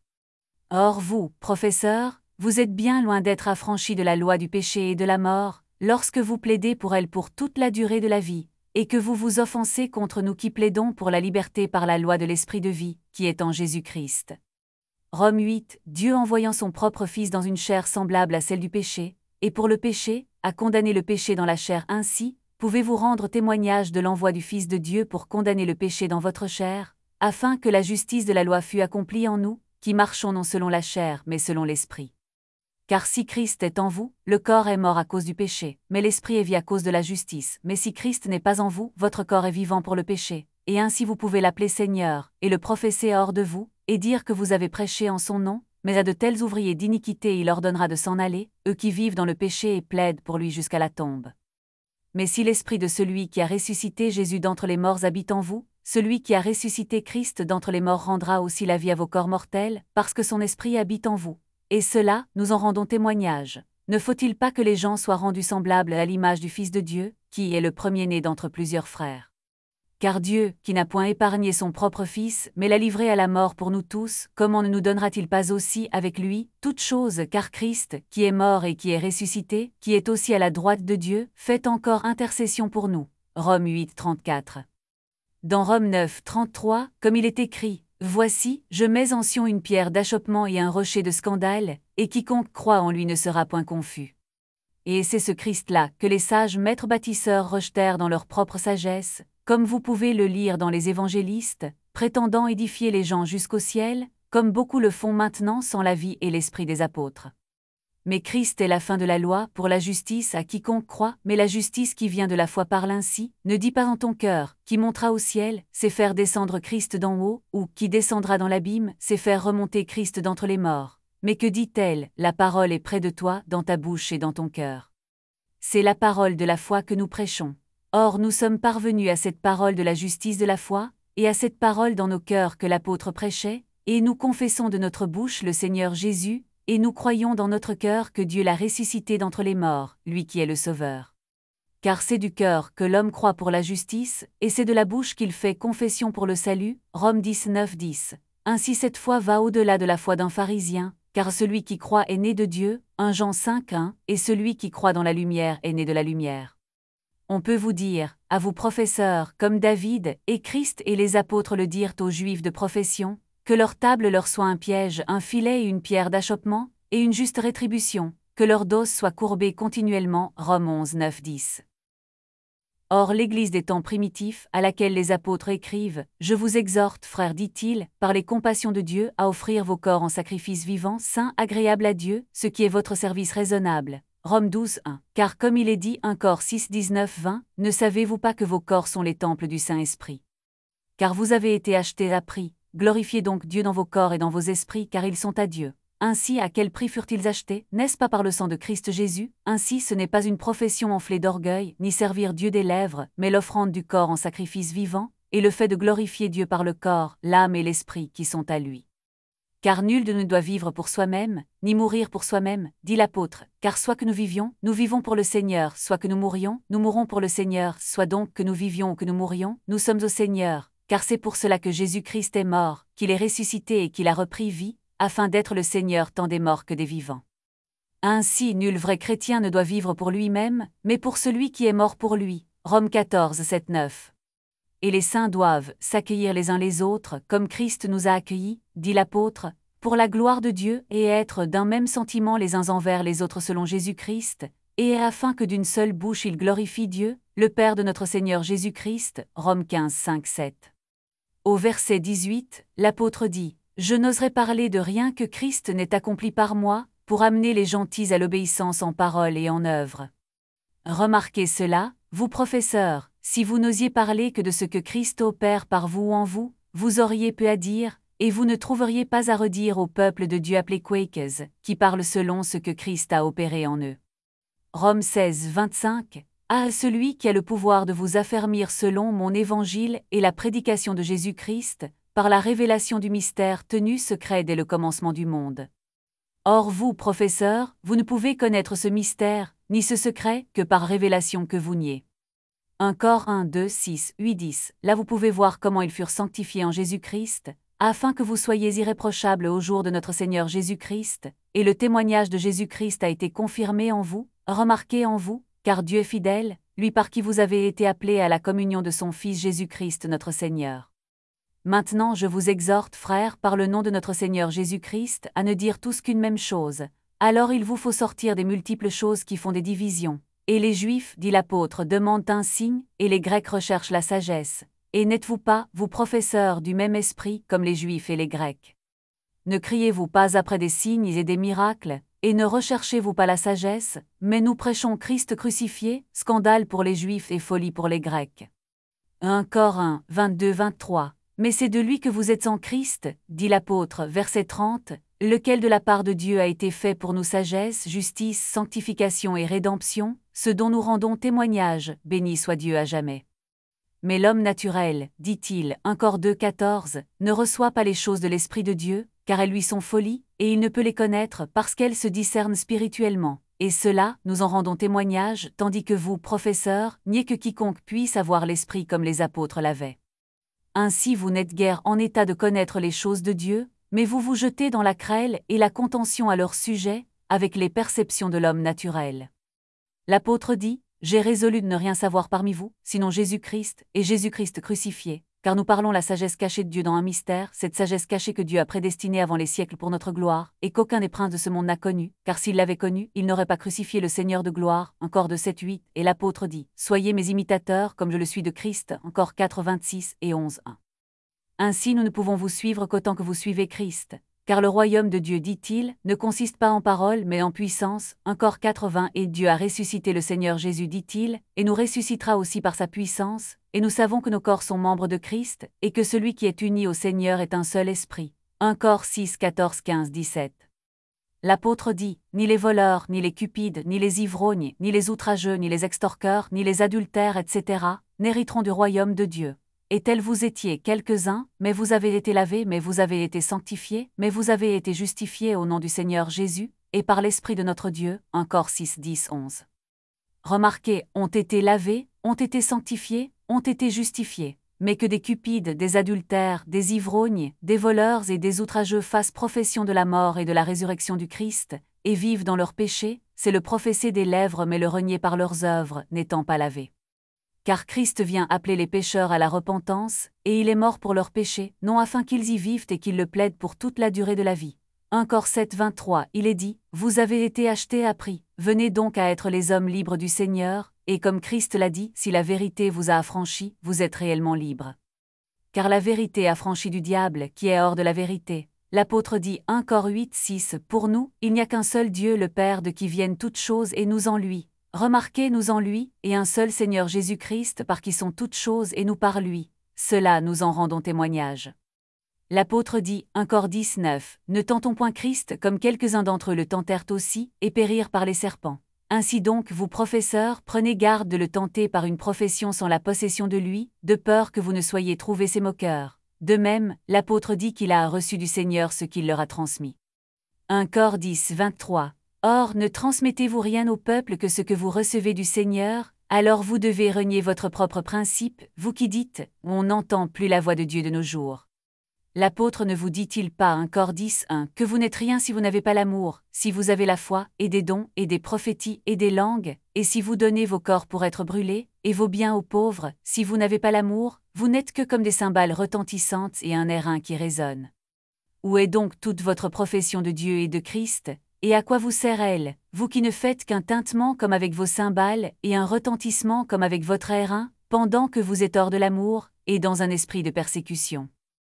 Or vous, professeurs, vous êtes bien loin d'être affranchis de la loi du péché et de la mort, lorsque vous plaidez pour elle pour toute la durée de la vie, et que vous vous offensez contre nous qui plaidons pour la liberté par la loi de l'esprit de vie, qui est en Jésus-Christ. Romains 8, Dieu envoyant son propre Fils dans une chair semblable à celle du péché, et pour le péché, a condamné le péché dans la chair ainsi, pouvez-vous rendre témoignage de l'envoi du Fils de Dieu pour condamner le péché dans votre chair, afin que la justice de la loi fût accomplie en nous, qui marchons non selon la chair mais selon l'Esprit. Car si Christ est en vous, le corps est mort à cause du péché, mais l'Esprit est vie à cause de la justice. Mais si Christ n'est pas en vous, votre corps est vivant pour le péché, et ainsi vous pouvez l'appeler Seigneur, et le professer hors de vous, et dire que vous avez prêché en son nom, mais à de tels ouvriers d'iniquité il ordonnera de s'en aller, eux qui vivent dans le péché et plaident pour lui jusqu'à la tombe. Mais si l'Esprit de celui qui a ressuscité Jésus d'entre les morts habite en vous, celui qui a ressuscité Christ d'entre les morts rendra aussi la vie à vos corps mortels, parce que son Esprit habite en vous. Et cela, nous en rendons témoignage. Ne faut-il pas que les gens soient rendus semblables à l'image du Fils de Dieu, qui est le premier-né d'entre plusieurs frères? Car Dieu, qui n'a point épargné son propre Fils, mais l'a livré à la mort pour nous tous, comment ne nous donnera-t-il pas aussi avec lui toutes choses, car Christ, qui est mort et qui est ressuscité, qui est aussi à la droite de Dieu, fait encore intercession pour nous. Romains 8, 34. Dans Romains 9, 33, comme il est écrit, « Voici, je mets en Sion une pierre d'achoppement et un rocher de scandale, et quiconque croit en lui ne sera point confus. » Et c'est ce Christ-là que les sages maîtres bâtisseurs rejetèrent dans leur propre sagesse, comme vous pouvez le lire dans les évangélistes, prétendant édifier les gens jusqu'au ciel, comme beaucoup le font maintenant sans la vie et l'esprit des apôtres. Mais Christ est la fin de la loi pour la justice à quiconque croit, mais la justice qui vient de la foi parle ainsi, ne dis pas en ton cœur, qui montera au ciel, c'est faire descendre Christ d'en haut, ou qui descendra dans l'abîme, c'est faire remonter Christ d'entre les morts. Mais que dit-elle, la parole est près de toi, dans ta bouche et dans ton cœur. C'est la parole de la foi que nous prêchons. Or nous sommes parvenus à cette parole de la justice de la foi, et à cette parole dans nos cœurs que l'apôtre prêchait, et nous confessons de notre bouche le Seigneur Jésus, et nous croyons dans notre cœur que Dieu l'a ressuscité d'entre les morts, lui qui est le Sauveur. Car c'est du cœur que l'homme croit pour la justice, et c'est de la bouche qu'il fait confession pour le salut, Romains 19, 10. Ainsi cette foi va au-delà de la foi d'un pharisien, car celui qui croit est né de Dieu, 1 Jean 5, 1, et celui qui croit dans la lumière est né de la lumière. On peut vous dire, à vous professeurs, comme David, et Christ et les apôtres le dirent aux Juifs de profession, que leur table leur soit un piège, un filet et une pierre d'achoppement, et une juste rétribution, que leur dos soit courbé continuellement, Romains 11, 9, 10. Or l'Église des temps primitifs, à laquelle les apôtres écrivent, « Je vous exhorte, frères, dit-il, par les compassions de Dieu, à offrir vos corps en sacrifice vivant, saint, agréable à Dieu, ce qui est votre service raisonnable. » Romains 12, 1. Car comme il est dit, 1 Cor 6, 19, 20, ne savez-vous pas que vos corps sont les temples du Saint-Esprit? Car vous avez été achetés à prix, glorifiez donc Dieu dans vos corps et dans vos esprits, car ils sont à Dieu. Ainsi, à quel prix furent-ils achetés? N'est-ce pas par le sang de Christ Jésus? Ainsi, ce n'est pas une profession enflée d'orgueil, ni servir Dieu des lèvres, mais l'offrande du corps en sacrifice vivant, et le fait de glorifier Dieu par le corps, l'âme et l'esprit qui sont à lui. Car nul ne doit vivre pour soi-même, ni mourir pour soi-même, dit l'apôtre, car soit que nous vivions, nous vivons pour le Seigneur, soit que nous mourions, nous mourons pour le Seigneur, soit donc que nous vivions ou que nous mourions, nous sommes au Seigneur, car c'est pour cela que Jésus-Christ est mort, qu'il est ressuscité et qu'il a repris vie, afin d'être le Seigneur tant des morts que des vivants. Ainsi nul vrai chrétien ne doit vivre pour lui-même, mais pour celui qui est mort pour lui. Romains 14, 7, 9. Et les saints doivent s'accueillir les uns les autres, comme Christ nous a accueillis, dit l'apôtre, pour la gloire de Dieu, et être d'un même sentiment les uns envers les autres selon Jésus-Christ, et afin que d'une seule bouche ils glorifient Dieu, le Père de notre Seigneur Jésus-Christ. Romains 15, 5, 7. Au verset 18, l'apôtre dit, « Je n'oserais parler de rien que Christ n'ait accompli par moi, pour amener les gentils à l'obéissance en parole et en œuvre. » Remarquez cela, vous professeurs, si vous n'osiez parler que de ce que Christ opère par vous ou en vous, vous auriez peu à dire, et vous ne trouveriez pas à redire au peuple de Dieu appelé Quakers, qui parle selon ce que Christ a opéré en eux. Romains 16, 25. À celui qui a le pouvoir de vous affermir selon mon évangile et la prédication de Jésus-Christ, par la révélation du mystère tenu secret dès le commencement du monde. Or vous, professeurs, vous ne pouvez connaître ce mystère, ni ce secret, que par révélation que vous niez. 1 Cor 1, 2, 6, 8, 10. Là vous pouvez voir comment ils furent sanctifiés en Jésus-Christ, afin que vous soyez irréprochables au jour de notre Seigneur Jésus-Christ, et le témoignage de Jésus-Christ a été confirmé en vous, remarqué en vous, car Dieu est fidèle, lui par qui vous avez été appelés à la communion de son Fils Jésus-Christ notre Seigneur. Maintenant je vous exhorte, frères, par le nom de notre Seigneur Jésus-Christ, à ne dire tous qu'une même chose. Alors il vous faut sortir des multiples choses qui font des divisions. Et les Juifs, dit l'apôtre, demandent un signe, et les Grecs recherchent la sagesse. Et n'êtes-vous pas, vous professeurs du même esprit, comme les Juifs et les Grecs? Ne criez-vous pas après des signes et des miracles, et ne recherchez-vous pas la sagesse, mais nous prêchons Christ crucifié, scandale pour les Juifs et folie pour les Grecs. 1 Corinthiens 22-23. Mais c'est de lui que vous êtes en Christ, dit l'apôtre, verset 30, lequel de la part de Dieu a été fait pour nous sagesse, justice, sanctification et rédemption, ce dont nous rendons témoignage, béni soit Dieu à jamais. Mais l'homme naturel, dit-il, 1 Corinthiens 2-14, ne reçoit pas les choses de l'Esprit de Dieu, car elles lui sont folie, et il ne peut les connaître parce qu'elles se discernent spirituellement. Et cela, nous en rendons témoignage, tandis que vous, professeurs, niez que quiconque puisse avoir l'Esprit comme les apôtres l'avaient. Ainsi vous n'êtes guère en état de connaître les choses de Dieu, mais vous vous jetez dans la querelle et la contention à leur sujet, avec les perceptions de l'homme naturel. L'apôtre dit, « J'ai résolu de ne rien savoir parmi vous, sinon Jésus-Christ, et Jésus-Christ crucifié, car nous parlons la sagesse cachée de Dieu dans un mystère, cette sagesse cachée que Dieu a prédestinée avant les siècles pour notre gloire, et qu'aucun des princes de ce monde n'a connue, car s'il l'avait connue, il n'aurait pas crucifié le Seigneur de gloire. » Encore de 7-8, et l'apôtre dit, « Soyez mes imitateurs comme je le suis de Christ. » Encore 4-26 et 11-1. Ainsi nous ne pouvons vous suivre qu'autant que vous suivez Christ. Car le royaume de Dieu, dit-il, ne consiste pas en parole mais en puissance. 1 Corinthiens 4-20. Et Dieu a ressuscité le Seigneur Jésus, dit-il, et nous ressuscitera aussi par sa puissance, et nous savons que nos corps sont membres de Christ, et que celui qui est uni au Seigneur est un seul esprit. 1 Corinthiens 6, 14, 15, 17. L'apôtre dit, ni les voleurs, ni les cupides, ni les ivrognes, ni les outrageux, ni les extorqueurs, ni les adultères, etc., n'hériteront du royaume de Dieu. Et tels vous étiez quelques-uns, mais vous avez été lavés, mais vous avez été sanctifiés, mais vous avez été justifiés au nom du Seigneur Jésus, et par l'Esprit de notre Dieu. 1 Corinthiens 6, 10, 11. Remarquez, ont été lavés, ont été sanctifiés, ont été justifiés. Mais que des cupides, des adultères, des ivrognes, des voleurs et des outrageux fassent profession de la mort et de la résurrection du Christ, et vivent dans leurs péchés, c'est le professer des lèvres mais le renier par leurs œuvres, n'étant pas lavés. Car Christ vient appeler les pécheurs à la repentance, et il est mort pour leurs péchés, non afin qu'ils y vivent et qu'ils le plaident pour toute la durée de la vie. 1 Corinthiens 7, 23, il est dit, « Vous avez été achetés à prix, venez donc à être les hommes libres du Seigneur, et comme Christ l'a dit, si la vérité vous a affranchis, vous êtes réellement libres. Car la vérité affranchit du diable, qui est hors de la vérité. » L'apôtre dit 1 Corinthiens 8, 6, « Pour nous, il n'y a qu'un seul Dieu le Père de qui viennent toutes choses et nous en lui. Remarquez nous en lui, et un seul Seigneur Jésus-Christ par qui sont toutes choses et nous par lui. Cela nous en rendons témoignage. » L'apôtre dit 1 Corinthiens 19, « Ne tentons point Christ comme quelques-uns d'entre eux le tentèrent aussi, et périrent par les serpents. Ainsi donc, vous professeurs, prenez garde de le tenter par une profession sans la possession de lui, de peur que vous ne soyez trouvés ses moqueurs. » De même, l'apôtre dit qu'il a reçu du Seigneur ce qu'il leur a transmis. 1 Corinthiens 10, 23. Or, ne transmettez-vous rien au peuple que ce que vous recevez du Seigneur, alors vous devez renier votre propre principe, vous qui dites, on n'entend plus la voix de Dieu de nos jours. L'apôtre ne vous dit-il pas 1 Corinthiens 10, 1, que vous n'êtes rien si vous n'avez pas l'amour, si vous avez la foi, et des dons, et des prophéties, et des langues, et si vous donnez vos corps pour être brûlés, et vos biens aux pauvres, si vous n'avez pas l'amour, vous n'êtes que comme des cymbales retentissantes et un airain qui résonne. Où est donc toute votre profession de Dieu et de Christ? Et à quoi vous sert-elle, vous qui ne faites qu'un tintement comme avec vos cymbales, et un retentissement comme avec votre airain, pendant que vous êtes hors de l'amour, et dans un esprit de persécution?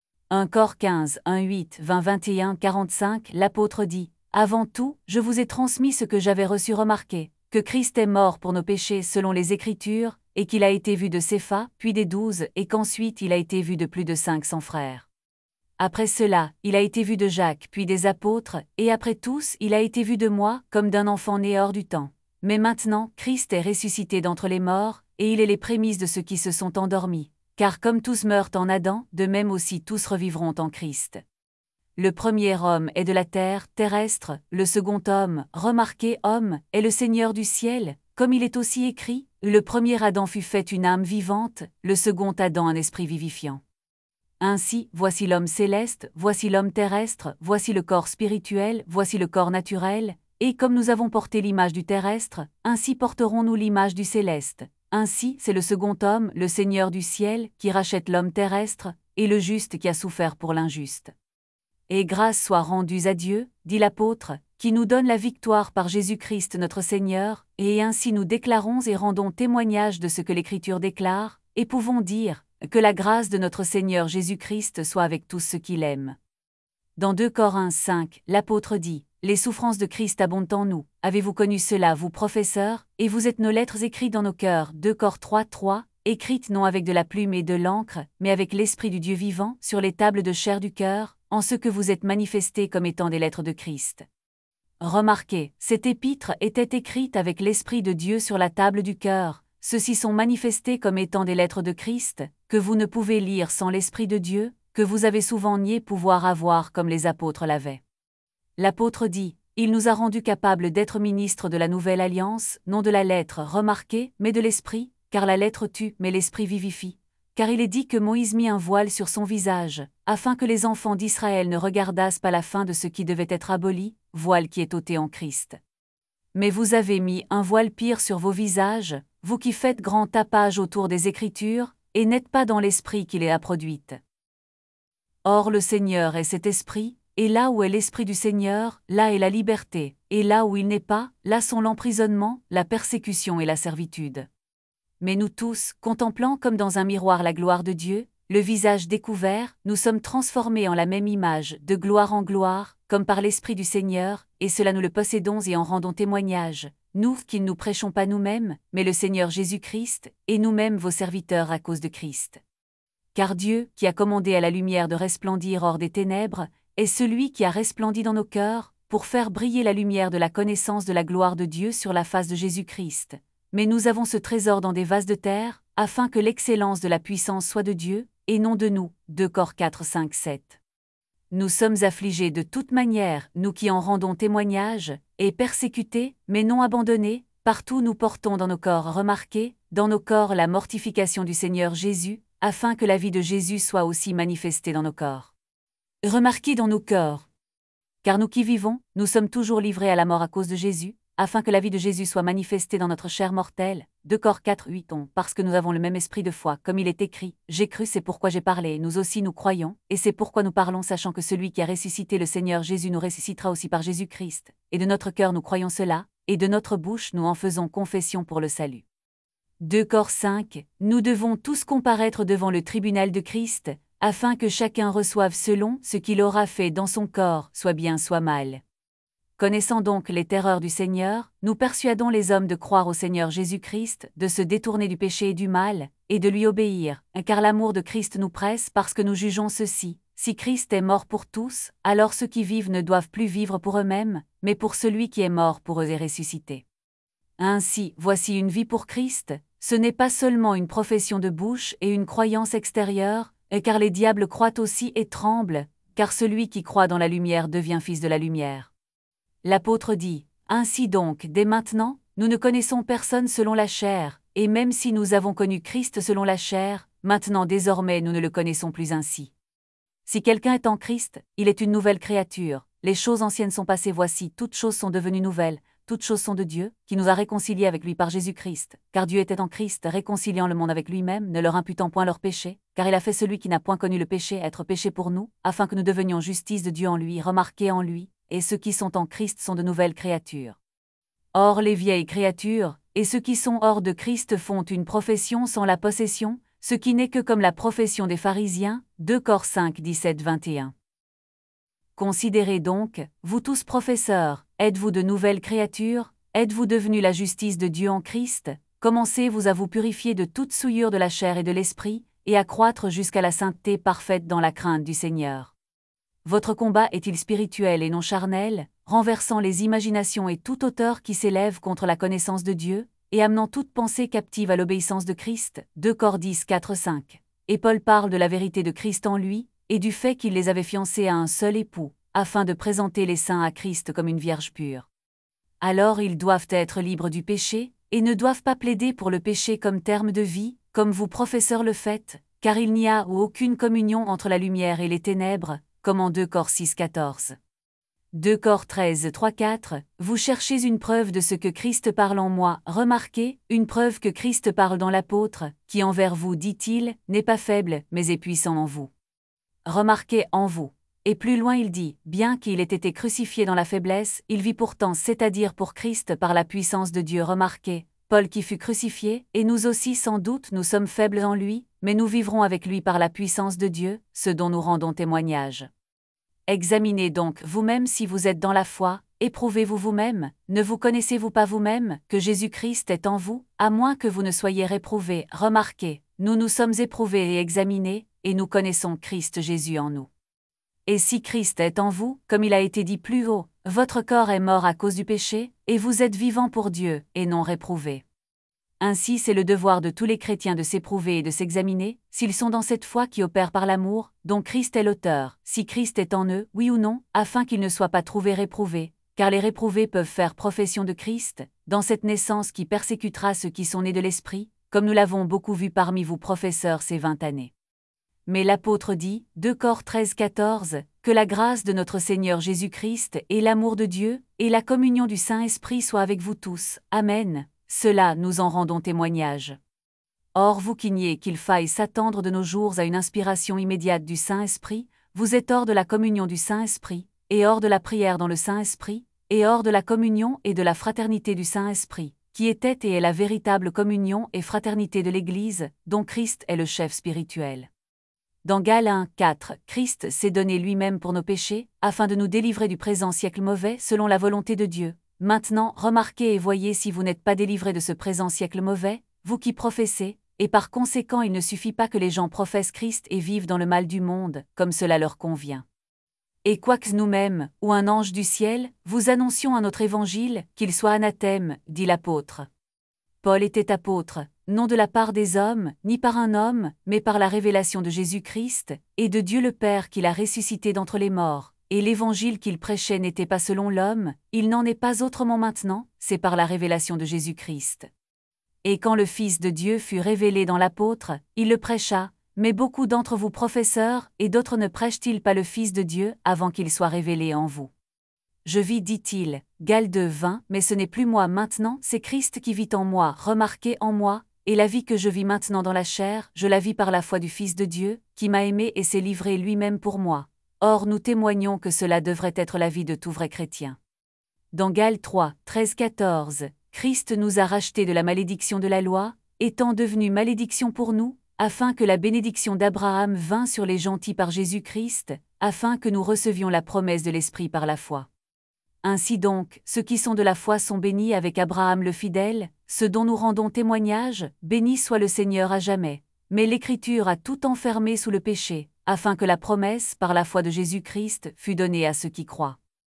1 Corinthiens 15, 1, 8, 20, 21, 45, l'apôtre dit, « Avant tout, je vous ai transmis ce que j'avais reçu remarquer, que Christ est mort pour nos péchés selon les Écritures, et qu'il a été vu de Cépha, puis des 12, et qu'ensuite il a été vu de plus de 500 frères. Après cela, il a été vu de Jacques, puis des apôtres, et après tous, il a été vu de moi, comme d'un enfant né hors du temps. Mais maintenant, Christ est ressuscité d'entre les morts, et il est les prémices de ceux qui se sont endormis. Car comme tous meurent en Adam, de même aussi tous revivront en Christ. Le premier homme est de la terre, terrestre, le second homme, remarqué homme, est le Seigneur du ciel, comme il est aussi écrit, le premier Adam fut fait une âme vivante, le second Adam un esprit vivifiant. Ainsi, voici l'homme céleste, voici l'homme terrestre, voici le corps spirituel, voici le corps naturel, et comme nous avons porté l'image du terrestre, ainsi porterons-nous l'image du céleste. Ainsi, c'est le second homme, le Seigneur du ciel, qui rachète l'homme terrestre, et le juste qui a souffert pour l'injuste. Et grâce soit rendue à Dieu, dit l'apôtre, qui nous donne la victoire par Jésus-Christ notre Seigneur, et ainsi nous déclarons et rendons témoignage de ce que l'Écriture déclare, et pouvons dire, que la grâce de notre Seigneur Jésus-Christ soit avec tous ceux qui l'aiment. Dans 2 Corinthiens 5, l'apôtre dit, « Les souffrances de Christ abondent en nous. Avez-vous connu cela, vous professeurs, et vous êtes nos lettres écrites dans nos cœurs. » 2 Cor 3, 3, écrites non avec de la plume et de l'encre, mais avec l'Esprit du Dieu vivant, sur les tables de chair du cœur, en ce que vous êtes manifestés comme étant des lettres de Christ. Remarquez, cette épître était écrite avec l'Esprit de Dieu sur la table du cœur. Ceux-ci sont manifestés comme étant des lettres de Christ, que vous ne pouvez lire sans l'Esprit de Dieu, que vous avez souvent nié pouvoir avoir comme les apôtres l'avaient. L'apôtre dit, « Il nous a rendus capables d'être ministres de la nouvelle alliance, non de la lettre, remarquez, mais de l'Esprit, car la lettre tue, mais l'Esprit vivifie. Car il est dit que Moïse mit un voile sur son visage, afin que les enfants d'Israël ne regardassent pas la fin de ce qui devait être aboli, voile qui est ôté en Christ. Mais vous avez mis un voile pire sur vos visages, vous qui faites grand tapage autour des Écritures, et n'êtes pas dans l'Esprit qui les a produites. Or le Seigneur est cet Esprit, et là où est l'Esprit du Seigneur, là est la liberté, et là où il n'est pas, là sont l'emprisonnement, la persécution et la servitude. Mais nous tous, contemplant comme dans un miroir la gloire de Dieu, le visage découvert, nous sommes transformés en la même image, de gloire en gloire, comme par l'Esprit du Seigneur, et cela nous le possédons et en rendons témoignage, nous qui ne nous prêchons pas nous-mêmes, mais le Seigneur Jésus-Christ, et nous-mêmes vos serviteurs à cause de Christ. Car Dieu, qui a commandé à la lumière de resplendir hors des ténèbres, est celui qui a resplendi dans nos cœurs, pour faire briller la lumière de la connaissance de la gloire de Dieu sur la face de Jésus-Christ. Mais nous avons ce trésor dans des vases de terre, afin que l'excellence de la puissance soit de Dieu, et non de nous. 2 Cor 4, 5, 7. Nous sommes affligés de toute manière, nous qui en rendons témoignage, et persécutés, mais non abandonnés, partout nous portons dans nos corps remarqués, dans nos corps la mortification du Seigneur Jésus, afin que la vie de Jésus soit aussi manifestée dans nos corps. Remarquez dans nos corps. Car nous qui vivons, nous sommes toujours livrés à la mort à cause de Jésus, afin que la vie de Jésus soit manifestée dans notre chair mortelle. 2 Cor 4, 8 parce que nous avons le même esprit de foi, comme il est écrit, « J'ai cru, c'est pourquoi j'ai parlé, nous aussi nous croyons, et c'est pourquoi nous parlons, sachant que celui qui a ressuscité le Seigneur Jésus nous ressuscitera aussi par Jésus-Christ, et de notre cœur nous croyons cela, et de notre bouche nous en faisons confession pour le salut. » 2 Cor 5, nous devons tous comparaître devant le tribunal de Christ, afin que chacun reçoive selon ce qu'il aura fait dans son corps, soit bien soit mal. Connaissant donc les terreurs du Seigneur, nous persuadons les hommes de croire au Seigneur Jésus-Christ, de se détourner du péché et du mal, et de lui obéir, car l'amour de Christ nous presse parce que nous jugeons ceci. Si Christ est mort pour tous, alors ceux qui vivent ne doivent plus vivre pour eux-mêmes, mais pour celui qui est mort pour eux et ressuscité. Ainsi, voici une vie pour Christ, ce n'est pas seulement une profession de bouche et une croyance extérieure, car les diables croient aussi et tremblent, car celui qui croit dans la lumière devient fils de la lumière. L'apôtre dit, « Ainsi donc, dès maintenant, nous ne connaissons personne selon la chair, et même si nous avons connu Christ selon la chair, maintenant désormais nous ne le connaissons plus ainsi. Si quelqu'un est en Christ, il est une nouvelle créature, les choses anciennes sont passées, voici, toutes choses sont devenues nouvelles, toutes choses sont de Dieu, qui nous a réconciliés avec lui par Jésus-Christ, car Dieu était en Christ, réconciliant le monde avec lui-même, ne leur imputant point leurs péchés, car il a fait celui qui n'a point connu le péché être péché pour nous, afin que nous devenions justice de Dieu en lui, remarqués en lui, et ceux qui sont en Christ sont de nouvelles créatures. Or les vieilles créatures, et ceux qui sont hors de Christ font une profession sans la possession, ce qui n'est que comme la profession des pharisiens, 2 Cor 5, 17, 21. Considérez donc, vous tous professeurs, êtes-vous de nouvelles créatures, êtes-vous devenus la justice de Dieu en Christ, commencez-vous à vous purifier de toute souillure de la chair et de l'esprit, et à croître jusqu'à la sainteté parfaite dans la crainte du Seigneur. Votre combat est-il spirituel et non charnel, renversant les imaginations et toute hauteur qui s'élève contre la connaissance de Dieu, et amenant toute pensée captive à l'obéissance de Christ, 2 Cor 10, 4, 5. Et Paul parle de la vérité de Christ en lui, et du fait qu'il les avait fiancés à un seul époux, afin de présenter les saints à Christ comme une vierge pure. Alors ils doivent être libres du péché, et ne doivent pas plaider pour le péché comme terme de vie, comme vous professeurs le faites, car il n'y a aucune communion entre la lumière et les ténèbres, comme en 2 Cor 6, 14. 2 Cor 13, 3, 4, vous cherchez une preuve de ce que Christ parle en moi, remarquez, une preuve que Christ parle dans l'apôtre, qui envers vous, dit-il, n'est pas faible, mais est puissant en vous. remarquez en vous. Et plus loin il dit, bien qu'il ait été crucifié dans la faiblesse, il vit pourtant, c'est-à-dire pour Christ par la puissance de Dieu. Remarquez, Paul qui fut crucifié, et nous aussi sans doute nous sommes faibles en lui, mais nous vivrons avec lui par la puissance de Dieu, ce dont nous rendons témoignage. Examinez donc vous-même si vous êtes dans la foi, éprouvez-vous vous-même, ne vous connaissez-vous pas vous-même, que Jésus-Christ est en vous, à moins que vous ne soyez réprouvés. Remarquez, nous nous sommes éprouvés et examinés, et nous connaissons Christ Jésus en nous. Et si Christ est en vous, comme il a été dit plus haut, votre corps est mort à cause du péché, et vous êtes vivants pour Dieu, et non réprouvés. Ainsi c'est le devoir de tous les chrétiens de s'éprouver et de s'examiner, s'ils sont dans cette foi qui opère par l'amour, dont Christ est l'auteur, si Christ est en eux, oui ou non, afin qu'ils ne soient pas trouvés réprouvés, car les réprouvés peuvent faire profession de Christ, dans cette naissance qui persécutera ceux qui sont nés de l'Esprit, comme nous l'avons beaucoup vu parmi vous professeurs ces 20 années. Mais l'apôtre dit, 2 Cor 13-14, que la grâce de notre Seigneur Jésus-Christ et l'amour de Dieu, et la communion du Saint-Esprit soient avec vous tous. Amen. Cela nous en rendons témoignage. Or vous qui niez qu'il faille s'attendre de nos jours à une inspiration immédiate du Saint-Esprit, vous êtes hors de la communion du Saint-Esprit, et hors de la prière dans le Saint-Esprit, et hors de la communion et de la fraternité du Saint-Esprit, qui était et est la véritable communion et fraternité de l'Église, dont Christ est le chef spirituel. Dans Galates 1:4, Christ s'est donné lui-même pour nos péchés, afin de nous délivrer du présent siècle mauvais selon la volonté de Dieu. Maintenant, remarquez et voyez si vous n'êtes pas délivrés de ce présent siècle mauvais, vous qui professez, et par conséquent il ne suffit pas que les gens professent Christ et vivent dans le mal du monde, comme cela leur convient. Et quoique nous-mêmes, ou un ange du ciel, vous annoncions un autre évangile, qu'il soit anathème, dit l'apôtre. Paul était apôtre, non de la part des hommes, ni par un homme, mais par la révélation de Jésus-Christ, et de Dieu le Père qui l'a ressuscité d'entre les morts, et l'évangile qu'il prêchait n'était pas selon l'homme, il n'en est pas autrement maintenant, c'est par la révélation de Jésus-Christ. Et quand le Fils de Dieu fut révélé dans l'apôtre, il le prêcha, mais beaucoup d'entre vous professeurs, et d'autres ne prêchent-ils pas le Fils de Dieu avant qu'il soit révélé en vous? Je vis, dit-il, Galates 2:20, mais ce n'est plus moi maintenant, c'est Christ qui vit en moi, remarquez en moi, et la vie que je vis maintenant dans la chair, je la vis par la foi du Fils de Dieu, qui m'a aimé et s'est livré lui-même pour moi. Or nous témoignons que cela devrait être la vie de tout vrai chrétien. Dans Galates 3:13-14, Christ nous a rachetés de la malédiction de la loi, étant devenu malédiction pour nous, afin que la bénédiction d'Abraham vînt sur les gentils par Jésus-Christ, afin que nous recevions la promesse de l'Esprit par la foi. Ainsi donc, ceux qui sont de la foi sont bénis avec Abraham le fidèle, ceux dont nous rendons témoignage, béni soit le Seigneur à jamais. Mais l'Écriture a tout enfermé sous le péché, afin que la promesse, par la foi de Jésus-Christ, fût donnée à ceux qui croient.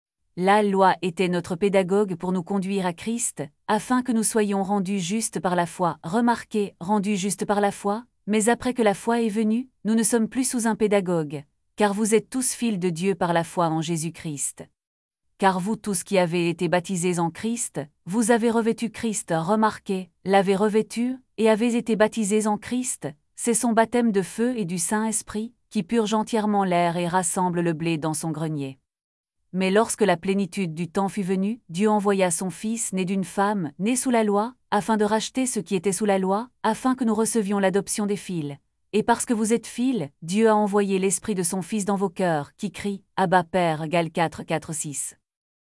La loi était notre pédagogue pour nous conduire à Christ, afin que nous soyons rendus justes par la foi. Remarquez, rendus justes par la foi, mais après que la foi est venue, nous ne sommes plus sous un pédagogue, car vous êtes tous fils de Dieu par la foi en Jésus-Christ. Car vous tous qui avez été baptisés en Christ, vous avez revêtu Christ. Remarquez, l'avez revêtu, et avez été baptisés en Christ, c'est son baptême de feu et du Saint-Esprit, qui purge entièrement l'air et rassemble le blé dans son grenier. Mais lorsque la plénitude du temps fut venue, Dieu envoya son Fils né d'une femme, né sous la loi, afin de racheter ceux qui étaient sous la loi, afin que nous recevions l'adoption des fils. Et parce que vous êtes fils, Dieu a envoyé l'Esprit de son Fils dans vos cœurs, qui crie « Abba Père » Galates 4:4-6.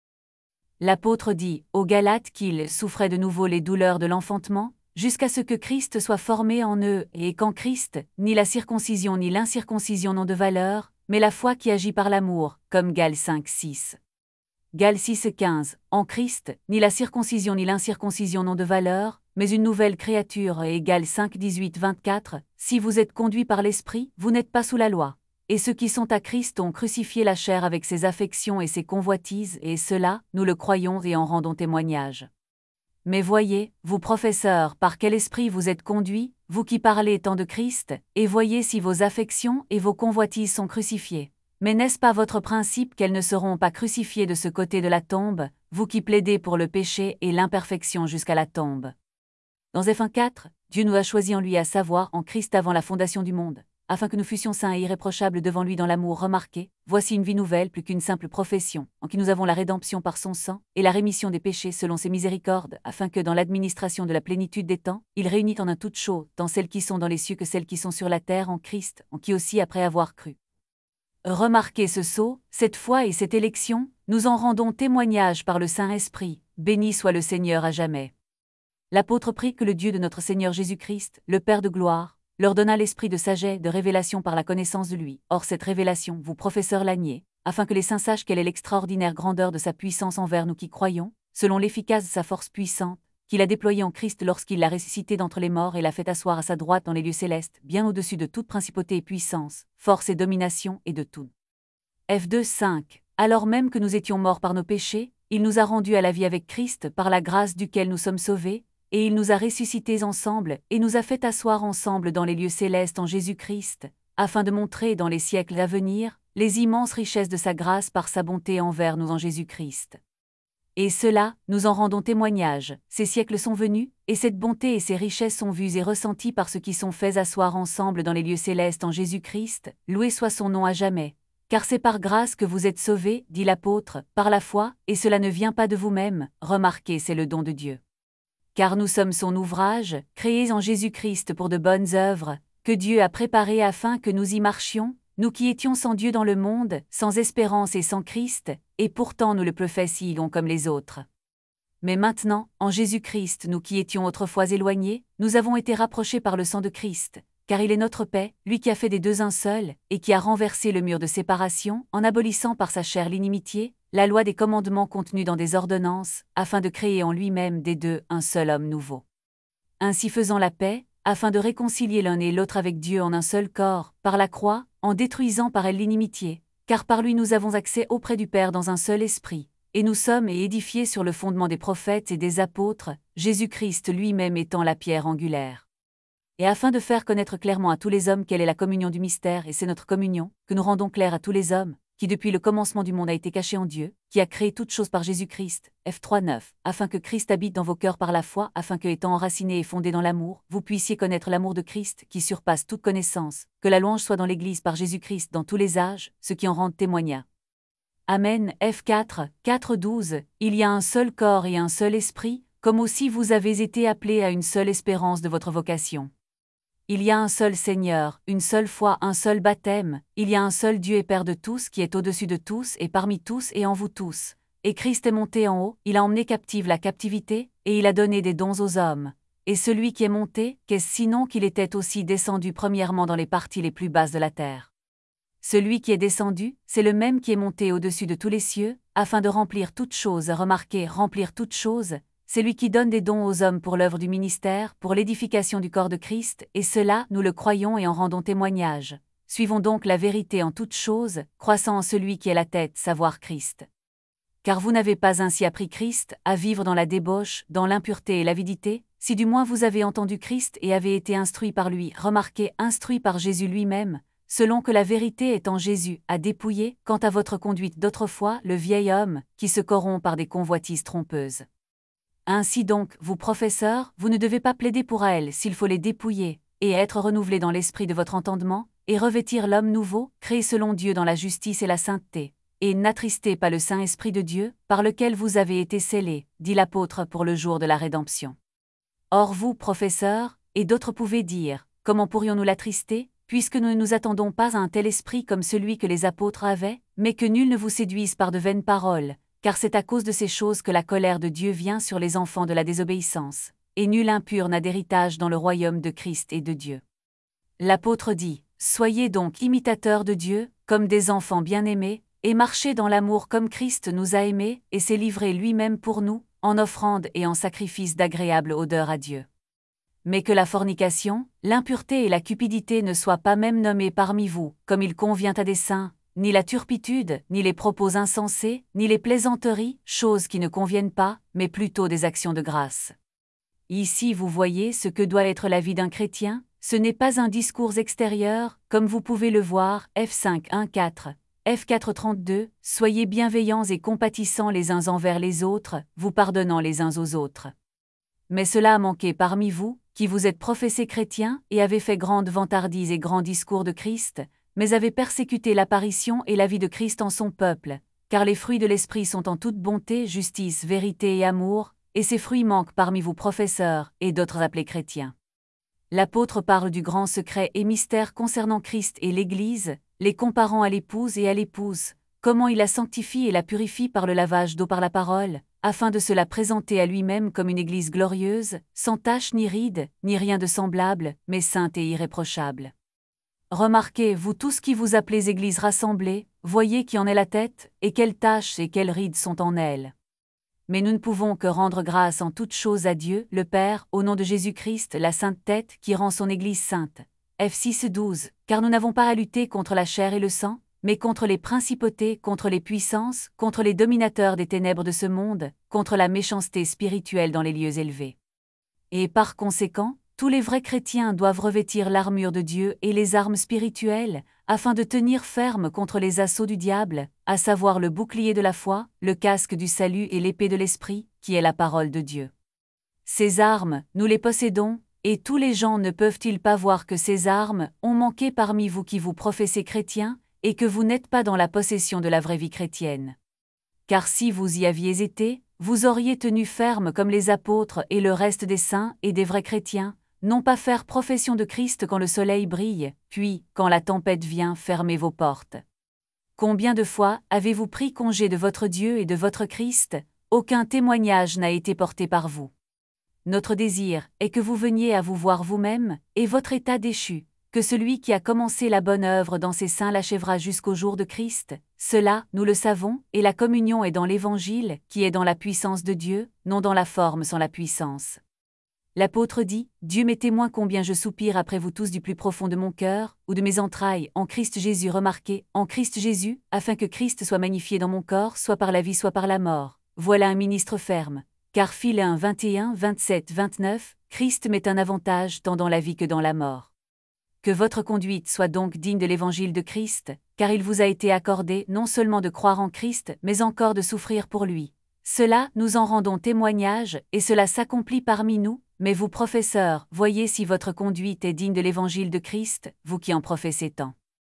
L'apôtre dit aux Galates qu'ils souffraient de nouveau les douleurs de l'enfantement, jusqu'à ce que Christ soit formé en eux, et qu'en Christ, ni la circoncision ni l'incirconcision n'ont de valeur, mais la foi qui agit par l'amour, comme Galates 5:6. Galates 6:15, en Christ, ni la circoncision ni l'incirconcision n'ont de valeur, mais une nouvelle créature, et Galates 5:18-24, si vous êtes conduits par l'Esprit, vous n'êtes pas sous la loi. Et ceux qui sont à Christ ont crucifié la chair avec ses affections et ses convoitises, et cela, nous le croyons et en rendons témoignage. Mais voyez, vous professeurs, par quel esprit vous êtes conduits, vous qui parlez étant de Christ, et voyez si vos affections et vos convoitises sont crucifiées. Mais n'est-ce pas votre principe qu'elles ne seront pas crucifiées de ce côté de la tombe, vous qui plaidez pour le péché et l'imperfection jusqu'à la tombe? Dans Ephésiens 4, Dieu nous a choisis en lui, à savoir en Christ avant la fondation du monde, afin que nous fussions saints et irréprochables devant lui dans l'amour. Remarqué, voici une vie nouvelle plus qu'une simple profession, en qui nous avons la rédemption par son sang, et la rémission des péchés selon ses miséricordes, afin que dans l'administration de la plénitude des temps, il réunit en un toutes choses, tant celles qui sont dans les cieux que celles qui sont sur la terre en Christ, en qui aussi après avoir cru. Remarquez ce sceau, cette foi et cette élection, nous en rendons témoignage par le Saint-Esprit, béni soit le Seigneur à jamais. L'apôtre prie que le Dieu de notre Seigneur Jésus-Christ, le Père de gloire, leur donna l'esprit de sagesse, de révélation par la connaissance de lui. Or cette révélation, vous professeurs l'agniez, afin que les saints sachent quelle est l'extraordinaire grandeur de sa puissance envers nous qui croyons, selon l'efficace de sa force puissante, qu'il a déployée en Christ lorsqu'il l'a ressuscité d'entre les morts et l'a fait asseoir à sa droite dans les lieux célestes, bien au-dessus de toute principauté et puissance, force et domination et de tout. F2 5. Alors même que nous étions morts par nos péchés, il nous a rendus à la vie avec Christ par la grâce duquel nous sommes sauvés, et il nous a ressuscités ensemble et nous a fait asseoir ensemble dans les lieux célestes en Jésus-Christ, afin de montrer dans les siècles à venir les immenses richesses de sa grâce par sa bonté envers nous en Jésus-Christ. Et cela, nous en rendons témoignage, ces siècles sont venus, et cette bonté et ces richesses sont vues et ressenties par ceux qui sont faits asseoir ensemble dans les lieux célestes en Jésus-Christ, loué soit son nom à jamais. Car c'est par grâce que vous êtes sauvés, dit l'apôtre, par la foi, et cela ne vient pas de vous-même, remarquez, c'est le don de Dieu. Car nous sommes son ouvrage, créés en Jésus-Christ pour de bonnes œuvres, que Dieu a préparées afin que nous y marchions, nous qui étions sans Dieu dans le monde, sans espérance et sans Christ, et pourtant nous le professions comme les autres. Mais maintenant, en Jésus-Christ, nous qui étions autrefois éloignés, nous avons été rapprochés par le sang de Christ, car il est notre paix, lui qui a fait des deux un seul, et qui a renversé le mur de séparation, en abolissant par sa chair l'inimitié, la loi des commandements contenus dans des ordonnances, afin de créer en lui-même des deux un seul homme nouveau. Ainsi faisant la paix, afin de réconcilier l'un et l'autre avec Dieu en un seul corps, par la croix, en détruisant par elle l'inimitié, car par lui nous avons accès auprès du Père dans un seul esprit, et nous sommes édifiés sur le fondement des prophètes et des apôtres, Jésus-Christ lui-même étant la pierre angulaire. Et afin de faire connaître clairement à tous les hommes quelle est la communion du mystère, et c'est notre communion, que nous rendons claire à tous les hommes, qui depuis le commencement du monde a été caché en Dieu, qui a créé toutes choses par Jésus-Christ, F3 9, afin que Christ habite dans vos cœurs par la foi, afin que, étant enracinés et fondés dans l'amour, vous puissiez connaître l'amour de Christ, qui surpasse toute connaissance, que la louange soit dans l'Église par Jésus-Christ dans tous les âges, ceux qui en rendent témoignage. Amen. F4, 4-12, il y a un seul corps et un seul esprit, comme aussi vous avez été appelés à une seule espérance de votre vocation. Il y a un seul Seigneur, une seule foi, un seul baptême, il y a un seul Dieu et Père de tous qui est au-dessus de tous et parmi tous et en vous tous. Et Christ est monté en haut, il a emmené captive la captivité, et il a donné des dons aux hommes. Et celui qui est monté, qu'est-ce sinon qu'il était aussi descendu premièrement dans les parties les plus basses de la terre? Celui qui est descendu, c'est le même qui est monté au-dessus de tous les cieux, afin de remplir toutes choses. Remarquez, remplir toutes choses, c'est lui qui donne des dons aux hommes pour l'œuvre du ministère, pour l'édification du corps de Christ, et cela, nous le croyons et en rendons témoignage. Suivons donc la vérité en toutes choses, croissant en celui qui est la tête, savoir Christ. Car vous n'avez pas ainsi appris Christ, à vivre dans la débauche, dans l'impureté et l'avidité, si du moins vous avez entendu Christ et avez été instruit par lui, remarquez, instruit par Jésus lui-même, selon que la vérité est en Jésus, à dépouiller, quant à votre conduite d'autrefois, le vieil homme, qui se corrompt par des convoitises trompeuses. Ainsi donc, vous professeurs, vous ne devez pas plaider pour elles s'il faut les dépouiller, et être renouvelés dans l'esprit de votre entendement, et revêtir l'homme nouveau, créé selon Dieu dans la justice et la sainteté. Et n'attristez pas le Saint-Esprit de Dieu, par lequel vous avez été scellés, dit l'apôtre pour le jour de la rédemption. Or vous, professeurs, et d'autres pouvaient dire, comment pourrions-nous l'attrister, puisque nous ne nous attendons pas à un tel esprit comme celui que les apôtres avaient, mais que nul ne vous séduise par de vaines paroles, car c'est à cause de ces choses que la colère de Dieu vient sur les enfants de la désobéissance, et nul impur n'a d'héritage dans le royaume de Christ et de Dieu. L'apôtre dit, « Soyez donc imitateurs de Dieu, comme des enfants bien-aimés, et marchez dans l'amour comme Christ nous a aimés, et s'est livré lui-même pour nous, en offrande et en sacrifice d'agréable odeur à Dieu. Mais que la fornication, l'impureté et la cupidité ne soient pas même nommées parmi vous, comme il convient à des saints, ni la turpitude, ni les propos insensés, ni les plaisanteries, choses qui ne conviennent pas, mais plutôt des actions de grâce. Ici vous voyez ce que doit être la vie d'un chrétien, ce n'est pas un discours extérieur, comme vous pouvez le voir, F5 1-4, F4 32, soyez bienveillants et compatissants les uns envers les autres, vous pardonnant les uns aux autres. Mais cela a manqué parmi vous, qui vous êtes professés chrétiens et avez fait grande vantardise et grand discours de Christ, mais avez persécuté l'apparition et la vie de Christ en son peuple, car les fruits de l'Esprit sont en toute bonté, justice, vérité et amour, et ces fruits manquent parmi vous professeurs et d'autres appelés chrétiens. L'apôtre parle du grand secret et mystère concernant Christ et l'Église, les comparant à l'épouse et à l'épouse, comment il la sanctifie et la purifie par le lavage d'eau par la parole, afin de se la présenter à lui-même comme une Église glorieuse, sans tache ni ride, ni rien de semblable, mais sainte et irréprochable. Remarquez, vous tous qui vous appelez Église rassemblée, voyez qui en est la tête, et quelles taches et quelles rides sont en elle. Mais nous ne pouvons que rendre grâce en toutes choses à Dieu, le Père, au nom de Jésus-Christ, la Sainte Tête, qui rend son Église sainte. F 6:12, car nous n'avons pas à lutter contre la chair et le sang, mais contre les principautés, contre les puissances, contre les dominateurs des ténèbres de ce monde, contre la méchanceté spirituelle dans les lieux élevés. Et par conséquent, tous les vrais chrétiens doivent revêtir l'armure de Dieu et les armes spirituelles, afin de tenir ferme contre les assauts du diable, à savoir le bouclier de la foi, le casque du salut et l'épée de l'esprit, qui est la parole de Dieu. Ces armes, nous les possédons, et tous les gens ne peuvent-ils pas voir que ces armes ont manqué parmi vous qui vous professez chrétiens, et que vous n'êtes pas dans la possession de la vraie vie chrétienne. Car si vous y aviez été, vous auriez tenu ferme comme les apôtres et le reste des saints et des vrais chrétiens, non pas faire profession de Christ quand le soleil brille, puis, quand la tempête vient, fermer vos portes. Combien de fois avez-vous pris congé de votre Dieu et de votre Christ? Aucun témoignage n'a été porté par vous. Notre désir est que vous veniez à vous voir vous-même, et votre état déchu, que celui qui a commencé la bonne œuvre dans ses saints l'achèvera jusqu'au jour de Christ. Cela, nous le savons, et la communion est dans l'Évangile, qui est dans la puissance de Dieu, non dans la forme sans la puissance. L'apôtre dit, « Dieu m'est témoin combien je soupire après vous tous du plus profond de mon cœur, ou de mes entrailles, en Christ Jésus. » Remarquez, en Christ Jésus, afin que Christ soit magnifié dans mon corps, soit par la vie, soit par la mort. Voilà un ministre ferme. Car Philin 21, 27, 29, Christ met un avantage tant dans la vie que dans la mort. Que votre conduite soit donc digne de l'évangile de Christ, car il vous a été accordé non seulement de croire en Christ, mais encore de souffrir pour lui. Cela, nous en rendons témoignage, et cela s'accomplit parmi nous, mais vous professeurs, voyez si votre conduite est digne de l'évangile de Christ, vous qui en professez tant.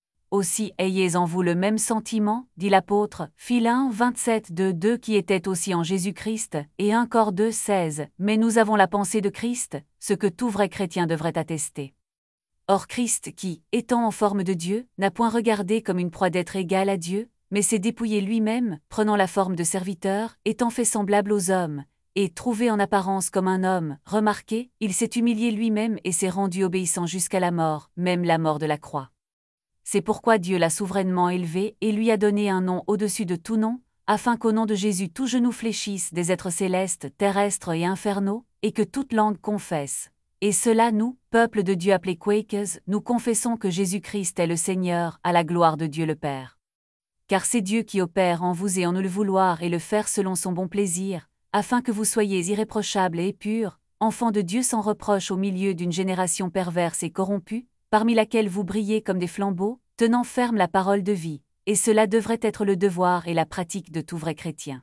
Aussi ayez en vous le même sentiment, dit l'apôtre, Philin 27, 2, qui était aussi en Jésus-Christ, et 1 Cor 2, 16, mais nous avons la pensée de Christ, ce que tout vrai chrétien devrait attester. Or Christ qui, étant en forme de Dieu, n'a point regardé comme une proie d'être égal à Dieu, mais s'est dépouillé lui-même, prenant la forme de serviteur, étant fait semblable aux hommes, et trouvé en apparence comme un homme, remarquez, il s'est humilié lui-même et s'est rendu obéissant jusqu'à la mort, même la mort de la croix. C'est pourquoi Dieu l'a souverainement élevé et lui a donné un nom au-dessus de tout nom, afin qu'au nom de Jésus tout genou fléchisse des êtres célestes, terrestres et infernaux, et que toute langue confesse. Et cela nous, peuple de Dieu appelé Quakers, nous confessons que Jésus-Christ est le Seigneur, à la gloire de Dieu le Père. Car c'est Dieu qui opère en vous et en nous le vouloir et le faire selon son bon plaisir, afin que vous soyez irréprochables et purs, enfants de Dieu sans reproche au milieu d'une génération perverse et corrompue, parmi laquelle vous brillez comme des flambeaux, tenant ferme la parole de vie, et cela devrait être le devoir et la pratique de tout vrai chrétien.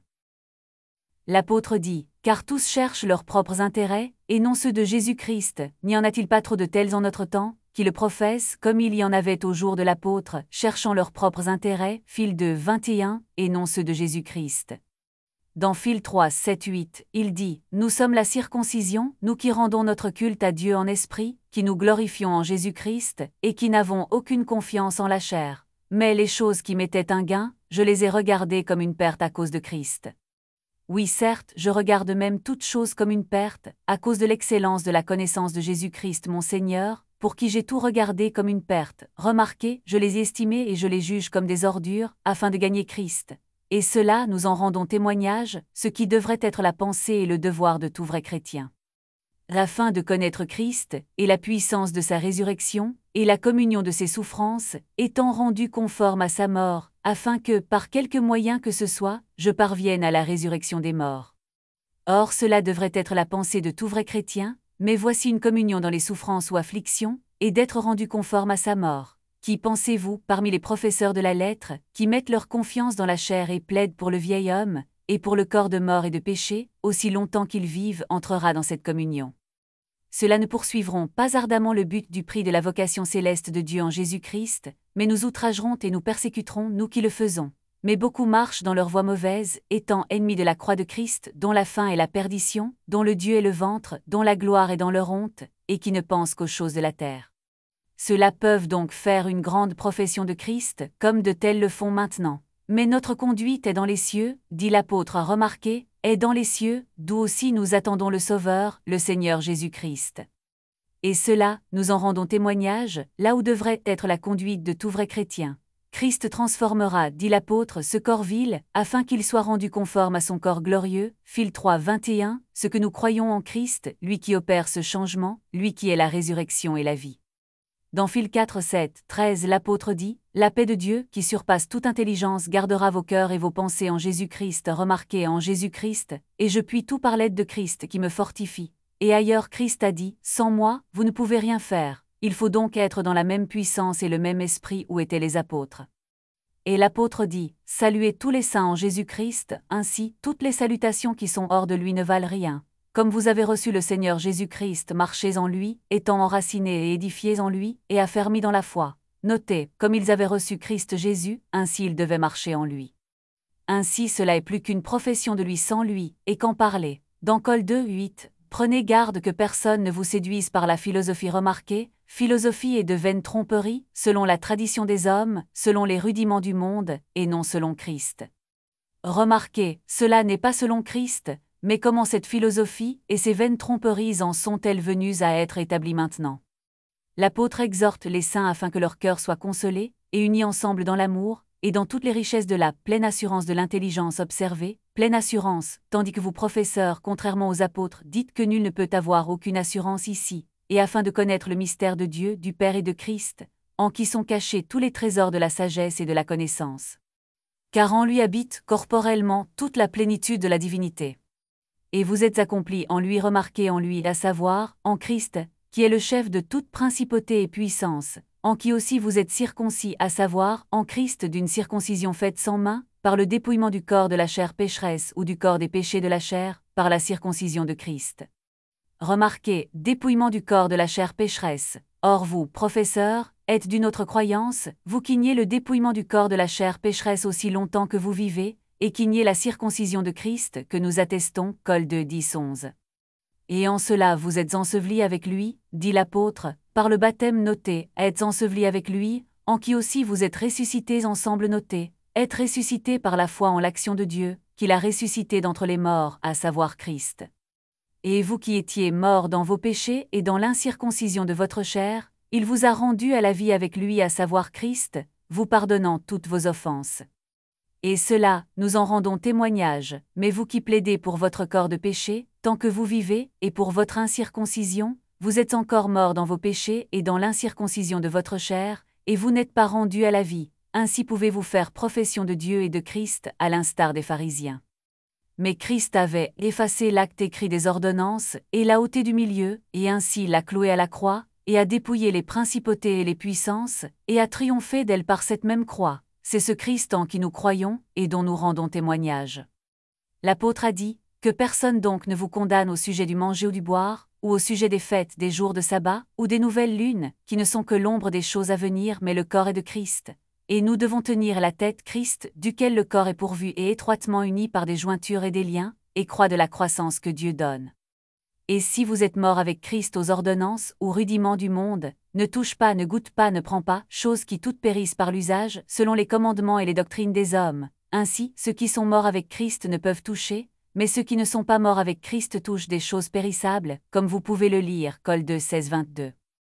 L'apôtre dit, « Car tous cherchent leurs propres intérêts, et non ceux de Jésus-Christ. N'y en a-t-il pas trop de tels en notre temps, qui le professent, comme il y en avait au jour de l'apôtre, cherchant leurs propres intérêts, Phil 2, 21, et non ceux de Jésus-Christ. » Dans Phil 3, 7, 8, il dit, « Nous sommes la circoncision, nous qui rendons notre culte à Dieu en esprit, qui nous glorifions en Jésus-Christ, et qui n'avons aucune confiance en la chair. Mais les choses qui m'étaient un gain, je les ai regardées comme une perte à cause de Christ. Oui, certes, je regarde même toutes choses comme une perte, à cause de l'excellence de la connaissance de Jésus-Christ mon Seigneur, pour qui j'ai tout regardé comme une perte. Remarquez, je les ai estimés et je les juge comme des ordures, afin de gagner Christ. Et cela, nous en rendons témoignage, ce qui devrait être la pensée et le devoir de tout vrai chrétien. Afin de connaître Christ, et la puissance de sa résurrection, et la communion de ses souffrances, étant rendu conforme à sa mort, afin que, par quelque moyen que ce soit, je parvienne à la résurrection des morts. Or cela devrait être la pensée de tout vrai chrétien, mais voici une communion dans les souffrances ou afflictions, et d'être rendu conforme à sa mort. Qui pensez-vous, parmi les professeurs de la lettre, qui mettent leur confiance dans la chair et plaident pour le vieil homme, et pour le corps de mort et de péché, aussi longtemps qu'ils vivent, entrera dans cette communion? Ceux-là ne poursuivront pas ardemment le but du prix de la vocation céleste de Dieu en Jésus-Christ, mais nous outrageront et nous persécuterons, nous qui le faisons. Mais beaucoup marchent dans leur voie mauvaise, étant ennemis de la croix de Christ, dont la fin est la perdition, dont le Dieu est le ventre, dont la gloire est dans leur honte, et qui ne pensent qu'aux choses de la terre. ceux-là peuvent donc faire une grande profession de Christ, comme de tels le font maintenant. Mais notre conduite est dans les cieux, dit l'apôtre à remarquer, est dans les cieux, d'où aussi nous attendons le Sauveur, le Seigneur Jésus-Christ. Et cela, nous en rendons témoignage, là où devrait être la conduite de tout vrai chrétien. Christ transformera, dit l'apôtre, ce corps vil, afin qu'il soit rendu conforme à son corps glorieux, Phil 3, 21, ce que nous croyons en Christ, lui qui opère ce changement, lui qui est la résurrection et la vie. Dans Phil 4, 7, 13, l'apôtre dit, « La paix de Dieu, qui surpasse toute intelligence, gardera vos cœurs et vos pensées en Jésus-Christ, remarquez en Jésus-Christ, et je puis tout par l'aide de Christ qui me fortifie. » Et ailleurs Christ a dit, « Sans moi, vous ne pouvez rien faire. » Il faut donc être dans la même puissance et le même esprit où étaient les apôtres. Et l'apôtre dit, « Saluez tous les saints en Jésus-Christ, ainsi, toutes les salutations qui sont hors de lui ne valent rien. Comme vous avez reçu le Seigneur Jésus-Christ, marchez en lui, étant enracinés et édifiés en lui, et affermis dans la foi. » Notez, comme ils avaient reçu Christ Jésus, ainsi ils devaient marcher en lui. Ainsi cela est plus qu'une profession de lui sans lui, et qu'en parler. Dans Col 2, 8, prenez garde que personne ne vous séduise par la philosophie remarquée, philosophie et de vaine tromperie, selon la tradition des hommes, selon les rudiments du monde, et non selon Christ. Remarquez, cela n'est pas selon Christ, mais comment cette philosophie et ces vaines tromperies en sont-elles venues à être établies maintenant? L'apôtre exhorte les saints afin que leur cœur soit consolé, et unis ensemble dans l'amour, et dans toutes les richesses de la pleine assurance de l'intelligence observée, pleine assurance, tandis que vous professeurs, contrairement aux apôtres, dites que nul ne peut avoir aucune assurance ici, et afin de connaître le mystère de Dieu, du Père et de Christ, en qui sont cachés tous les trésors de la sagesse et de la connaissance. Car en lui habite, corporellement, toute la plénitude de la divinité. Et vous êtes accomplis en lui, remarquez en lui, à savoir, en Christ, qui est le chef de toute principauté et puissance, en qui aussi vous êtes circoncis, à savoir, en Christ d'une circoncision faite sans main, par le dépouillement du corps de la chair pécheresse ou du corps des péchés de la chair, par la circoncision de Christ. Remarquez, dépouillement du corps de la chair pécheresse. Or vous, professeurs, êtes d'une autre croyance, vous qui niez le dépouillement du corps de la chair pécheresse aussi longtemps que vous vivez, et qui niez la circoncision de Christ, que nous attestons, Col 2, 10, 11. Et en cela vous êtes ensevelis avec lui, dit l'apôtre, par le baptême noté, êtes ensevelis avec lui, en qui aussi vous êtes ressuscités ensemble noté, êtes ressuscités par la foi en l'action de Dieu, qu'il a ressuscité d'entre les morts, à savoir Christ. Et vous qui étiez morts dans vos péchés et dans l'incirconcision de votre chair, il vous a rendus à la vie avec lui, à savoir Christ, vous pardonnant toutes vos offenses. Et cela, nous en rendons témoignage, mais vous qui plaidez pour votre corps de péché, tant que vous vivez, et pour votre incirconcision, vous êtes encore morts dans vos péchés et dans l'incirconcision de votre chair, et vous n'êtes pas rendus à la vie, ainsi pouvez-vous faire profession de Dieu et de Christ, à l'instar des pharisiens. Mais Christ avait effacé l'acte écrit des ordonnances, et l'a ôté du milieu, et ainsi l'a cloué à la croix, et a dépouillé les principautés et les puissances, et a triomphé d'elles par cette même croix. C'est ce Christ en qui nous croyons, et dont nous rendons témoignage. L'apôtre a dit, que personne donc ne vous condamne au sujet du manger ou du boire, ou au sujet des fêtes, des jours de sabbat, ou des nouvelles lunes, qui ne sont que l'ombre des choses à venir, mais le corps est de Christ. Et nous devons tenir la tête Christ, duquel le corps est pourvu et étroitement uni par des jointures et des liens, et croît de la croissance que Dieu donne. Et si vous êtes morts avec Christ aux ordonnances ou rudiments du monde, ne touche pas, ne goûte pas, ne prends pas, choses qui toutes périssent par l'usage, selon les commandements et les doctrines des hommes. Ainsi, ceux qui sont morts avec Christ ne peuvent toucher, mais ceux qui ne sont pas morts avec Christ touchent des choses périssables, comme vous pouvez le lire, Col 2, 16, 22.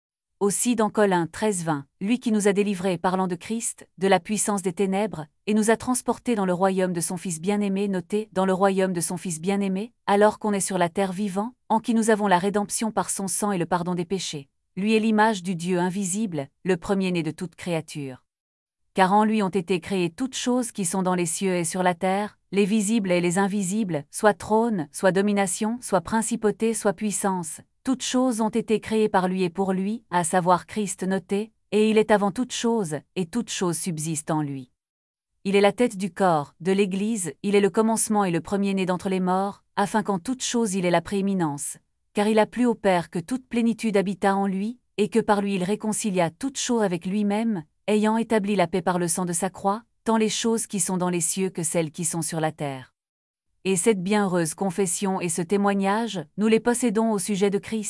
Aussi dans Col 1, 13, 20, lui qui nous a délivrés parlant de Christ, de la puissance des ténèbres, et nous a transportés dans le royaume de son Fils bien-aimé, noté, dans le royaume de son Fils bien-aimé, alors qu'on est sur la terre vivant, en qui nous avons la rédemption par son sang et le pardon des péchés. Lui est l'image du Dieu invisible, le premier-né de toute créature. Car en lui ont été créées toutes choses qui sont dans les cieux et sur la terre, les visibles et les invisibles, soit trône, soit domination, soit principauté, soit puissance. Toutes choses ont été créées par lui et pour lui, à savoir Christ noté, et il est avant toutes choses, et toutes choses subsistent en lui. Il est la tête du corps, de l'Église, il est le commencement et le premier-né d'entre les morts, afin qu'en toutes choses il ait la prééminence. Car il a plu au Père que toute plénitude habitât en lui, et que par lui il réconcilia toutes choses avec lui-même, ayant établi la paix par le sang de sa croix, tant les choses qui sont dans les cieux que celles qui sont sur la terre. Et cette bienheureuse confession et ce témoignage, nous les possédons au sujet de Christ.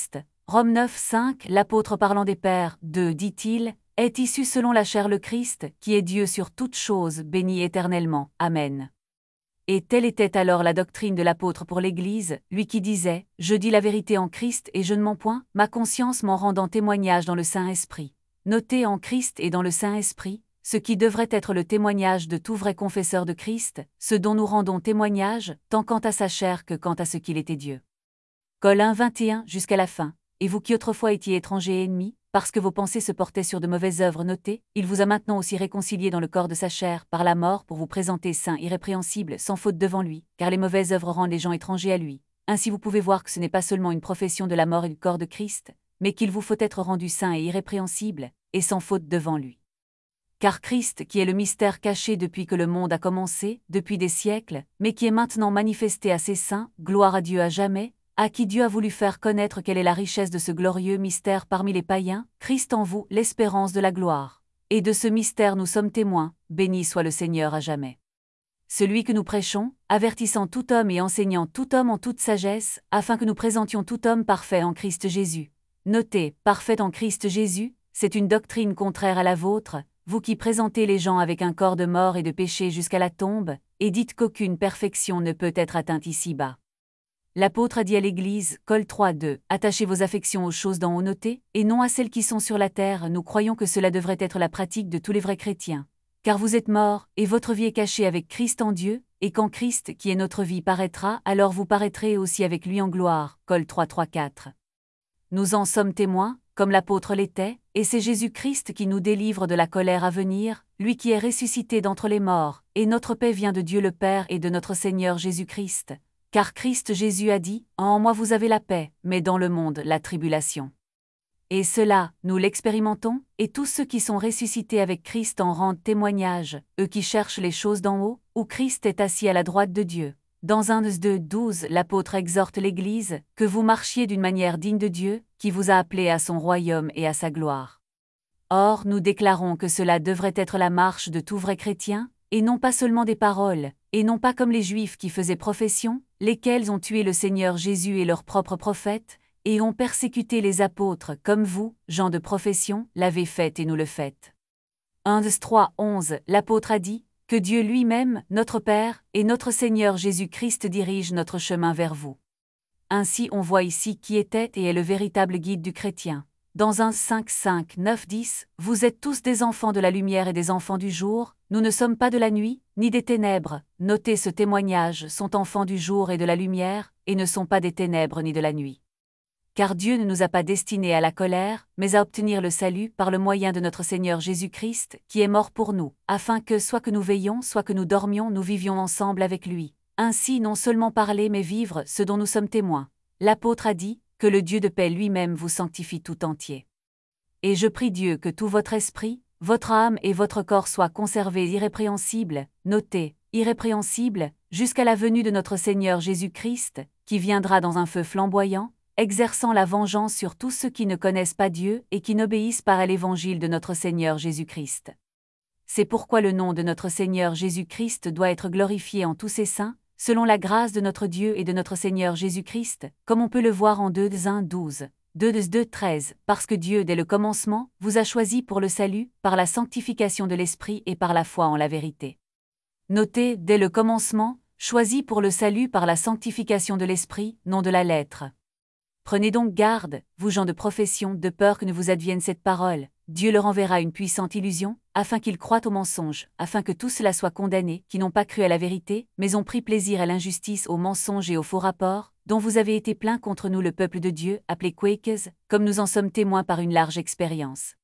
Romains 9, 5, l'apôtre parlant des pères, dit-il, est issu selon la chair le Christ, qui est Dieu sur toutes choses, béni éternellement. Amen. Et telle était alors la doctrine de l'apôtre pour l'Église, lui qui disait « Je dis la vérité en Christ et je ne mens point, ma conscience m'en rendant témoignage dans le Saint-Esprit. » Notez en Christ et dans le Saint-Esprit, ce qui devrait être le témoignage de tout vrai confesseur de Christ, ce dont nous rendons témoignage, tant quant à sa chair que quant à ce qu'il était Dieu. Col 1, 21 jusqu'à la fin. Et vous qui autrefois étiez étrangers et ennemis, parce que vos pensées se portaient sur de mauvaises œuvres notées, il vous a maintenant aussi réconciliés dans le corps de sa chair, par la mort, pour vous présenter saints, irrépréhensibles, sans faute devant lui, car les mauvaises œuvres rendent les gens étrangers à lui. Ainsi vous pouvez voir que ce n'est pas seulement une profession de la mort et du corps de Christ, mais qu'il vous faut être rendu saints et irrépréhensibles, et sans faute devant lui. Car Christ, qui est le mystère caché depuis que le monde a commencé, depuis des siècles, mais qui est maintenant manifesté à ses saints, gloire à Dieu à jamais, à qui Dieu a voulu faire connaître quelle est la richesse de ce glorieux mystère parmi les païens, Christ en vous, l'espérance de la gloire. Et de ce mystère nous sommes témoins, béni soit le Seigneur à jamais. Celui que nous prêchons, avertissant tout homme et enseignant tout homme en toute sagesse, afin que nous présentions tout homme parfait en Christ Jésus. Notez, parfait en Christ Jésus, c'est une doctrine contraire à la vôtre, vous qui présentez les gens avec un corps de mort et de péché jusqu'à la tombe, et dites qu'aucune perfection ne peut être atteinte ici-bas. L'apôtre a dit à l'Église, Col 3, 2, attachez vos affections aux choses d'en haut notées, et non à celles qui sont sur la terre. Nous croyons que cela devrait être la pratique de tous les vrais chrétiens. Car vous êtes morts, et votre vie est cachée avec Christ en Dieu, et quand Christ, qui est notre vie, paraîtra, alors vous paraîtrez aussi avec lui en gloire. Col 3, 3, 4. Nous en sommes témoins, comme l'apôtre l'était, et c'est Jésus-Christ qui nous délivre de la colère à venir, lui qui est ressuscité d'entre les morts, et notre paix vient de Dieu le Père et de notre Seigneur Jésus-Christ. Car Christ Jésus a dit, « En moi vous avez la paix, mais dans le monde la tribulation. » Et cela, nous l'expérimentons, et tous ceux qui sont ressuscités avec Christ en rendent témoignage, eux qui cherchent les choses d'en haut, où Christ est assis à la droite de Dieu. Dans 1 2, 12, l'apôtre exhorte l'Église, que vous marchiez d'une manière digne de Dieu, qui vous a appelés à son royaume et à sa gloire. Or, nous déclarons que cela devrait être la marche de tout vrai chrétien, et non pas seulement des paroles, et non pas comme les Juifs qui faisaient profession, lesquels ont tué le Seigneur Jésus et leurs propres prophètes, et ont persécuté les apôtres, comme vous, gens de profession, l'avez fait et nous le faites. 1 3, 11, l'apôtre a dit, que Dieu lui-même, notre Père, et notre Seigneur Jésus-Christ dirigent notre chemin vers vous. Ainsi on voit ici qui était et est le véritable guide du chrétien. Dans 1 5, 5, 9, 10, vous êtes tous des enfants de la lumière et des enfants du jour, nous ne sommes pas de la nuit, ni des ténèbres. Notez ce témoignage, sont enfants du jour et de la lumière, et ne sont pas des ténèbres ni de la nuit. Car Dieu ne nous a pas destinés à la colère, mais à obtenir le salut par le moyen de notre Seigneur Jésus-Christ, qui est mort pour nous, afin que, soit que nous veillions, soit que nous dormions, nous vivions ensemble avec lui. Ainsi non seulement parler mais vivre ce dont nous sommes témoins. L'apôtre a dit, que le Dieu de paix lui-même vous sanctifie tout entier. Et je prie Dieu que tout votre esprit, votre âme et votre corps soient conservés irrépréhensibles, notez, irrépréhensibles, jusqu'à la venue de notre Seigneur Jésus-Christ, qui viendra dans un feu flamboyant, exerçant la vengeance sur tous ceux qui ne connaissent pas Dieu et qui n'obéissent pas à l'évangile de notre Seigneur Jésus-Christ. C'est pourquoi le nom de notre Seigneur Jésus-Christ doit être glorifié en tous ses saints, selon la grâce de notre Dieu et de notre Seigneur Jésus-Christ, comme on peut le voir en 2 1 12, 2 2 13, parce que Dieu, dès le commencement, vous a choisi pour le salut, par la sanctification de l'Esprit et par la foi en la vérité. Notez, dès le commencement, choisi pour le salut par la sanctification de l'Esprit, non de la lettre. Prenez donc garde, vous gens de profession, de peur que ne vous advienne cette parole. Dieu leur enverra une puissante illusion, afin qu'ils croient au mensonge, afin que tous ceux-là soient condamnés, qui n'ont pas cru à la vérité, mais ont pris plaisir à l'injustice, au mensonge et aux faux rapports, dont vous avez été pleins contre nous le peuple de Dieu, appelé Quakers, comme nous en sommes témoins par une large expérience.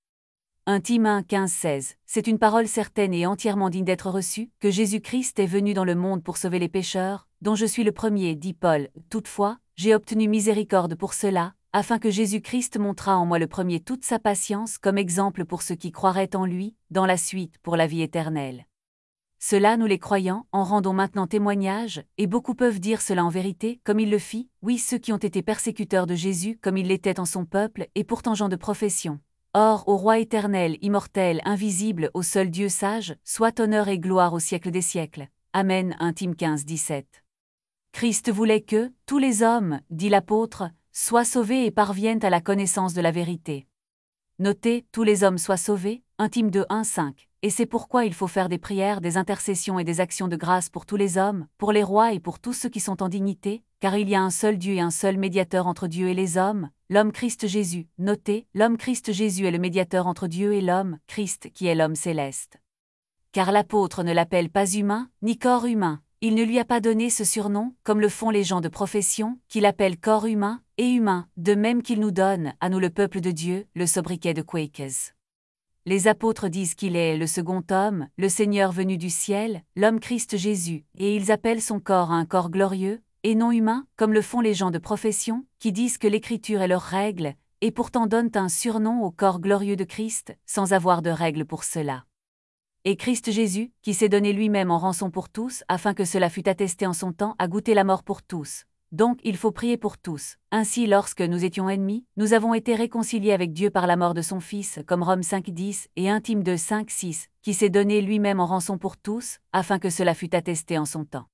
1 Tim 1, 15, 16, c'est une parole certaine et entièrement digne d'être reçue, que Jésus-Christ est venu dans le monde pour sauver les pécheurs, dont je suis le premier, dit Paul. Toutefois, j'ai obtenu miséricorde pour cela, afin que Jésus-Christ montrât en moi le premier toute sa patience comme exemple pour ceux qui croiraient en lui, dans la suite pour la vie éternelle. Cela nous les croyants en rendons maintenant témoignage, et beaucoup peuvent dire cela en vérité, comme il le fit, oui ceux qui ont été persécuteurs de Jésus comme il l'était en son peuple, et pourtant gens de profession. Or, au roi éternel, immortel, invisible, au seul Dieu sage, soit honneur et gloire au siècle des siècles. Amen. 1 Tim 15, 17. Christ voulait que, tous les hommes, dit l'apôtre, soient sauvés et parviennent à la connaissance de la vérité. Notez, tous les hommes soient sauvés, 1 Tim 2, 1, 5. Et c'est pourquoi il faut faire des prières, des intercessions et des actions de grâce pour tous les hommes, pour les rois et pour tous ceux qui sont en dignité, car il y a un seul Dieu et un seul médiateur entre Dieu et les hommes, l'homme Christ Jésus. Notez, l'homme Christ Jésus est le médiateur entre Dieu et l'homme, Christ qui est l'homme céleste. Car l'apôtre ne l'appelle pas humain, ni corps humain. Il ne lui a pas donné ce surnom, comme le font les gens de profession, qui l'appellent corps humain et humain, de même qu'il nous donne, à nous le peuple de Dieu, le sobriquet de Quakers. Les apôtres disent qu'il est le second homme, le Seigneur venu du ciel, l'homme Christ Jésus, et ils appellent son corps un corps glorieux, et non humain, comme le font les gens de profession, qui disent que l'Écriture est leur règle, et pourtant donnent un surnom au corps glorieux de Christ, sans avoir de règle pour cela. Et Christ Jésus, qui s'est donné lui-même en rançon pour tous, afin que cela fût attesté en son temps, a goûté la mort pour tous. Donc il faut prier pour tous. Ainsi lorsque nous étions ennemis, nous avons été réconciliés avec Dieu par la mort de son Fils, comme Romains 5, 10 et 1 Tim 2, 5, 6, qui s'est donné lui-même en rançon pour tous, afin que cela fût attesté en son temps.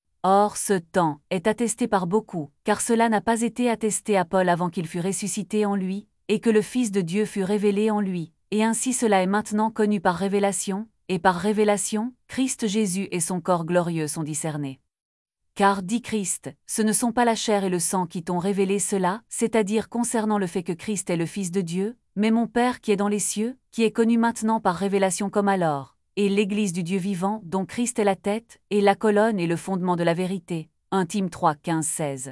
Or ce temps est attesté par beaucoup, car cela n'a pas été attesté à Paul avant qu'il fût ressuscité en lui, et que le Fils de Dieu fût révélé en lui, et ainsi cela est maintenant connu par révélation, et par révélation, Christ Jésus et son corps glorieux sont discernés. Car, dit Christ, ce ne sont pas la chair et le sang qui t'ont révélé cela, c'est-à-dire concernant le fait que Christ est le Fils de Dieu, mais mon Père qui est dans les cieux, qui est connu maintenant par révélation comme alors, et l'Église du Dieu vivant, dont Christ est la tête, et la colonne et le fondement de la vérité. 1 Tim 3, 15, 16.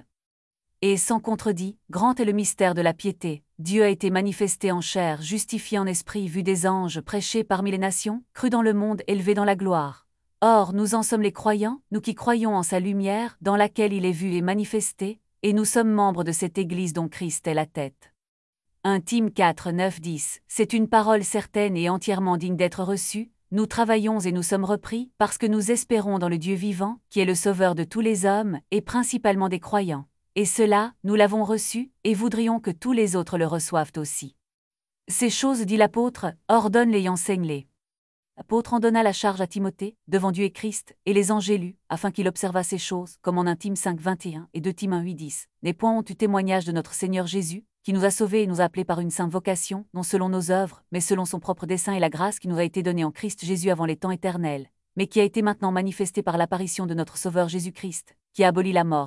Et sans contredit, grand est le mystère de la piété. Dieu a été manifesté en chair, justifié en esprit, vu des anges, prêché parmi les nations, cru dans le monde, élevé dans la gloire. Or, nous en sommes les croyants, nous qui croyons en sa lumière, dans laquelle il est vu et manifesté, et nous sommes membres de cette Église dont Christ est la tête. 1 Tim 4, 9, 10. C'est une parole certaine et entièrement digne d'être reçue. Nous travaillons et nous sommes repris, parce que nous espérons dans le Dieu vivant, qui est le Sauveur de tous les hommes, et principalement des croyants. Et cela, nous l'avons reçu, et voudrions que tous les autres le reçoivent aussi. Ces choses, dit l'apôtre, ordonne-les et enseigne-les. L'apôtre en donna la charge à Timothée, devant Dieu et Christ, et les anges élus, afin qu'il observât ces choses, comme en 1 Tim 5, 21 et 2 Tim 1, 8, 10. N'aie point honte du témoignage de notre Seigneur Jésus, qui nous a sauvés et nous a appelés par une sainte vocation, non selon nos œuvres, mais selon son propre dessein et la grâce qui nous a été donnée en Christ Jésus avant les temps éternels, mais qui a été maintenant manifestée par l'apparition de notre Sauveur Jésus-Christ, qui a aboli la mort.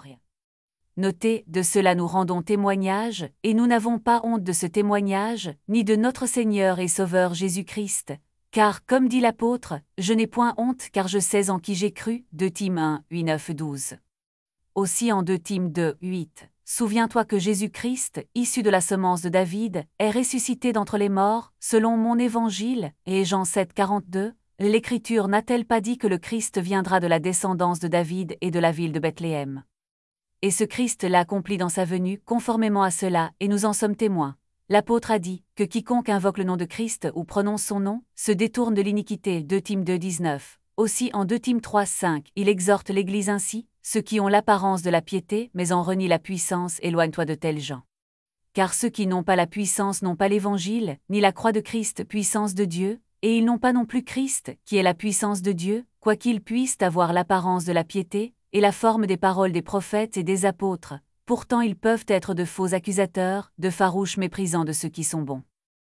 Notez, de cela nous rendons témoignage, et nous n'avons pas honte de ce témoignage, ni de notre Seigneur et Sauveur Jésus-Christ. Car, comme dit l'apôtre, je n'ai point honte car je sais en qui j'ai cru, 2 Tim 1, 8, 9, 12. Aussi en 2 Tim 2, 8, souviens-toi que Jésus-Christ, issu de la semence de David, est ressuscité d'entre les morts, selon mon évangile, et Jean 7, 42, l'Écriture n'a-t-elle pas dit que le Christ viendra de la descendance de David et de la ville de Bethléem? Et ce Christ l'a accompli dans sa venue, conformément à cela, et nous en sommes témoins. L'apôtre a dit que quiconque invoque le nom de Christ ou prononce son nom, se détourne de l'iniquité. 2 Tim 2, 19. Aussi en 2 Tim 3, 5, il exhorte l'Église ainsi, ceux qui ont l'apparence de la piété, mais en renient la puissance, éloigne-toi de tels gens. Car ceux qui n'ont pas la puissance n'ont pas l'Évangile, ni la croix de Christ, puissance de Dieu, et ils n'ont pas non plus Christ, qui est la puissance de Dieu, quoiqu'ils puissent avoir l'apparence de la piété, et la forme des paroles des prophètes et des apôtres. Pourtant ils peuvent être de faux accusateurs, de farouches méprisants de ceux qui sont bons.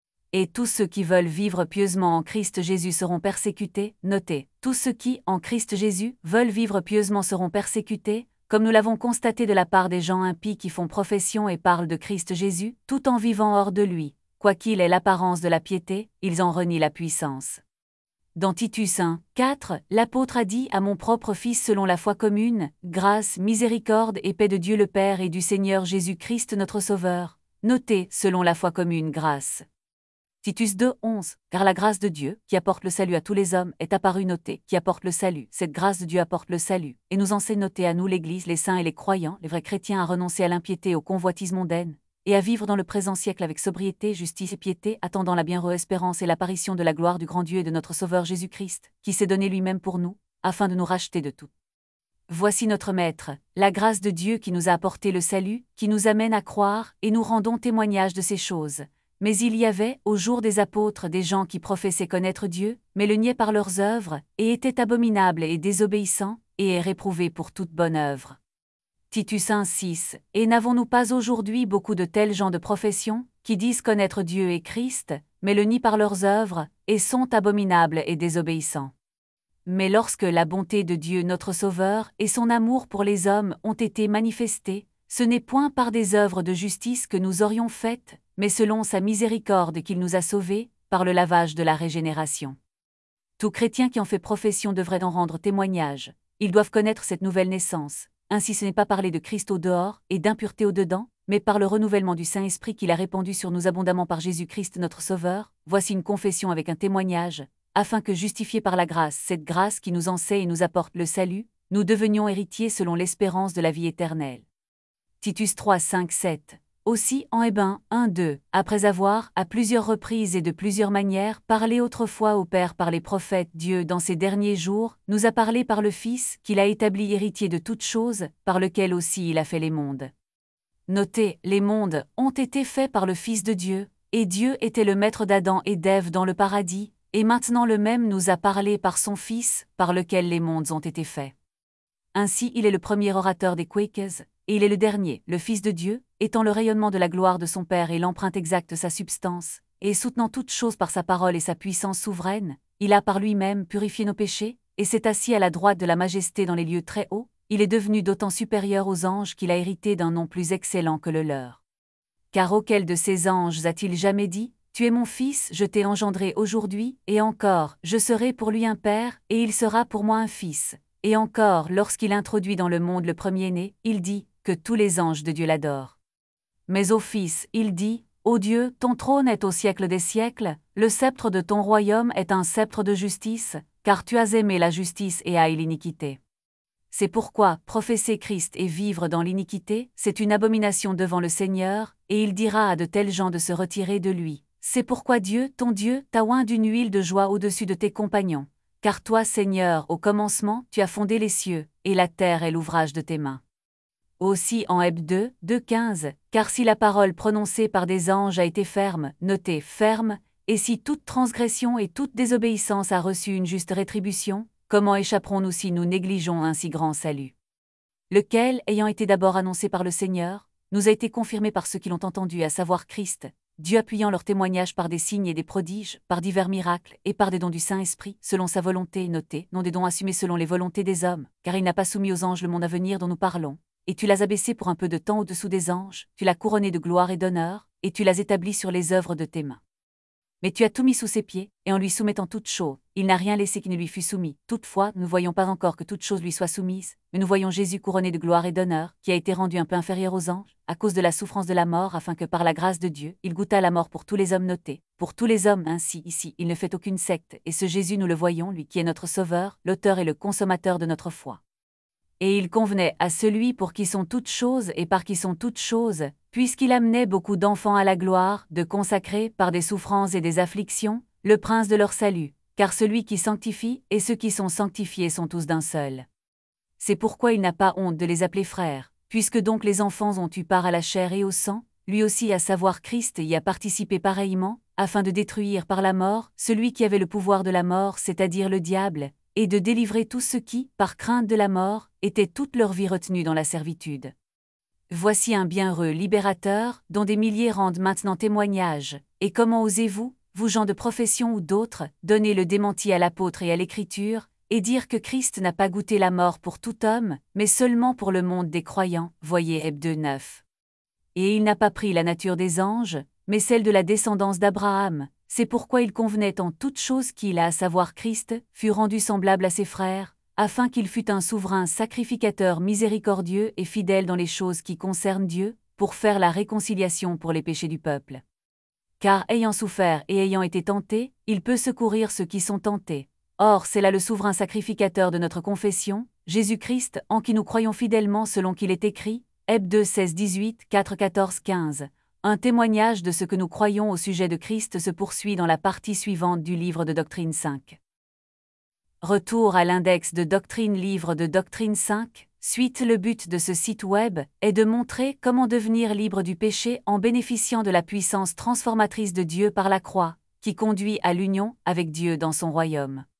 Et tous ceux qui veulent vivre pieusement en Christ Jésus seront persécutés. Notez, tous ceux qui, en Christ Jésus, veulent vivre pieusement seront persécutés, comme nous l'avons constaté de la part des gens impies qui font profession et parlent de Christ Jésus, tout en vivant hors de lui. Quoiqu'il ait l'apparence de la piété, ils en renient la puissance. Dans Titus 1, 4, l'apôtre a dit à mon propre Fils selon la foi commune, grâce, miséricorde et paix de Dieu le Père et du Seigneur Jésus-Christ notre Sauveur. Notez, selon la foi commune, grâce. Titus 2, 11, car la grâce de Dieu, qui apporte le salut à tous les hommes, est apparue. Notez, qui apporte le salut. Cette grâce de Dieu apporte le salut, et nous enseigne noter à nous l'Église, les saints et les croyants, les vrais chrétiens à renoncer à l'impiété et aux convoitises mondaines, et à vivre dans le présent siècle avec sobriété, justice et piété, attendant la bienheureuse espérance et l'apparition de la gloire du grand Dieu et de notre Sauveur Jésus-Christ, qui s'est donné lui-même pour nous, afin de nous racheter de tout. Voici notre Maître, la grâce de Dieu qui nous a apporté le salut, qui nous amène à croire, et nous rendons témoignage de ces choses. Mais il y avait, au jour des apôtres, des gens qui professaient connaître Dieu, mais le niaient par leurs œuvres, et étaient abominables et désobéissants, et réprouvés pour toute bonne œuvre. Titus 1:6. Et n'avons-nous pas aujourd'hui beaucoup de tels gens de profession, qui disent connaître Dieu et Christ, mais le nient par leurs œuvres, et sont abominables et désobéissants. Mais lorsque la bonté de Dieu notre Sauveur et son amour pour les hommes ont été manifestés, ce n'est point par des œuvres de justice que nous aurions faites, mais selon sa miséricorde qu'il nous a sauvés, par le lavage de la régénération. Tout chrétien qui en fait profession devrait en rendre témoignage. Ils doivent connaître cette nouvelle naissance. Ainsi ce n'est pas parler de Christ au dehors et d'impureté au dedans, mais par le renouvellement du Saint-Esprit qu'il a répandu sur nous abondamment par Jésus-Christ notre Sauveur. Voici une confession avec un témoignage, afin que, justifiés par la grâce, cette grâce qui nous enseigne et nous apporte le salut, nous devenions héritiers selon l'espérance de la vie éternelle. Titus 3, 5, 7. Aussi en Hébreux 1, 2, après avoir, à plusieurs reprises et de plusieurs manières, parlé autrefois au Père par les prophètes, Dieu, dans ces derniers jours, nous a parlé par le Fils, qu'il a établi héritier de toutes choses, par lequel aussi il a fait les mondes. Notez, les mondes ont été faits par le Fils de Dieu, et Dieu était le maître d'Adam et d'Ève dans le paradis, et maintenant le même nous a parlé par son Fils, par lequel les mondes ont été faits. Ainsi il est le premier orateur des Quakers, et il est le dernier, le Fils de Dieu, étant le rayonnement de la gloire de son Père et l'empreinte exacte de sa substance, et soutenant toutes choses par sa parole et sa puissance souveraine, il a par lui-même purifié nos péchés, et s'est assis à la droite de la majesté dans les lieux très hauts, il est devenu d'autant supérieur aux anges qu'il a hérité d'un nom plus excellent que le leur. Car auquel de ces anges a-t-il jamais dit, « Tu es mon Fils, je t'ai engendré aujourd'hui, et encore, je serai pour lui un Père, et il sera pour moi un Fils. » Et encore, lorsqu'il introduit dans le monde le premier-né, il dit, que tous les anges de Dieu l'adorent. Mais au Fils, il dit, « Ô Dieu, ton trône est au siècle des siècles, le sceptre de ton royaume est un sceptre de justice, car tu as aimé la justice et haï l'iniquité. » C'est pourquoi, professer Christ et vivre dans l'iniquité, c'est une abomination devant le Seigneur, et il dira à de tels gens de se retirer de lui. C'est pourquoi Dieu, ton Dieu, t'a oint d'une huile de joie au-dessus de tes compagnons. Car toi, Seigneur, au commencement, tu as fondé les cieux, et la terre est l'ouvrage de tes mains. Aussi en Hébreux 2, 2:15, car si la parole prononcée par des anges a été ferme, notez ferme, et si toute transgression et toute désobéissance a reçu une juste rétribution, comment échapperons-nous si nous négligeons un si grand salut? Lequel, ayant été d'abord annoncé par le Seigneur, nous a été confirmé par ceux qui l'ont entendu, à savoir Christ, Dieu appuyant leur témoignage par des signes et des prodiges, par divers miracles et par des dons du Saint-Esprit, selon sa volonté notée, non des dons assumés selon les volontés des hommes, car il n'a pas soumis aux anges le monde à venir dont nous parlons. Et tu l'as abaissé pour un peu de temps au-dessous des anges, tu l'as couronné de gloire et d'honneur, et tu l'as établi sur les œuvres de tes mains. Mais tu as tout mis sous ses pieds, et en lui soumettant toutes choses, il n'a rien laissé qui ne lui fût soumis. Toutefois, nous ne voyons pas encore que toute chose lui soit soumise, mais nous voyons Jésus couronné de gloire et d'honneur, qui a été rendu un peu inférieur aux anges, à cause de la souffrance de la mort, afin que par la grâce de Dieu, il goûtât la mort pour tous les hommes notés. Pour tous les hommes ainsi, ici, il ne fait aucune secte, et ce Jésus nous le voyons, lui qui est notre Sauveur, l'auteur et le consommateur de notre foi. Et il convenait à celui pour qui sont toutes choses et par qui sont toutes choses, puisqu'il amenait beaucoup d'enfants à la gloire, de consacrer, par des souffrances et des afflictions, le prince de leur salut, car celui qui sanctifie et ceux qui sont sanctifiés sont tous d'un seul. C'est pourquoi il n'a pas honte de les appeler frères, puisque donc les enfants ont eu part à la chair et au sang, lui aussi à savoir Christ y a participé pareillement, afin de détruire par la mort celui qui avait le pouvoir de la mort, c'est-à-dire le diable, et de délivrer tous ceux qui, par crainte de la mort, étaient toute leur vie retenus dans la servitude. Voici un bienheureux libérateur, dont des milliers rendent maintenant témoignage, et comment osez-vous, vous gens de profession ou d'autres, donner le démenti à l'apôtre et à l'Écriture, et dire que Christ n'a pas goûté la mort pour tout homme, mais seulement pour le monde des croyants, voyez Hébreux 9. Et il n'a pas pris la nature des anges, mais celle de la descendance d'Abraham. C'est pourquoi il convenait en toute chose qu'il, à savoir Christ, fût rendu semblable à ses frères, afin qu'il fût un souverain sacrificateur miséricordieux et fidèle dans les choses qui concernent Dieu, pour faire la réconciliation pour les péchés du peuple. Car ayant souffert et ayant été tenté, il peut secourir ceux qui sont tentés. Or c'est là le souverain sacrificateur de notre confession, Jésus-Christ, en qui nous croyons fidèlement selon qu'il est écrit, Hébreux 16-18, 4-14-15. Un témoignage de ce que nous croyons au sujet de Christ se poursuit dans la partie suivante du livre de Doctrine 5. Retour à l'index de Doctrine. Livre de Doctrine 5. Suite. Le but de ce site web est de montrer comment devenir libre du péché en bénéficiant de la puissance transformatrice de Dieu par la croix, qui conduit à l'union avec Dieu dans son royaume.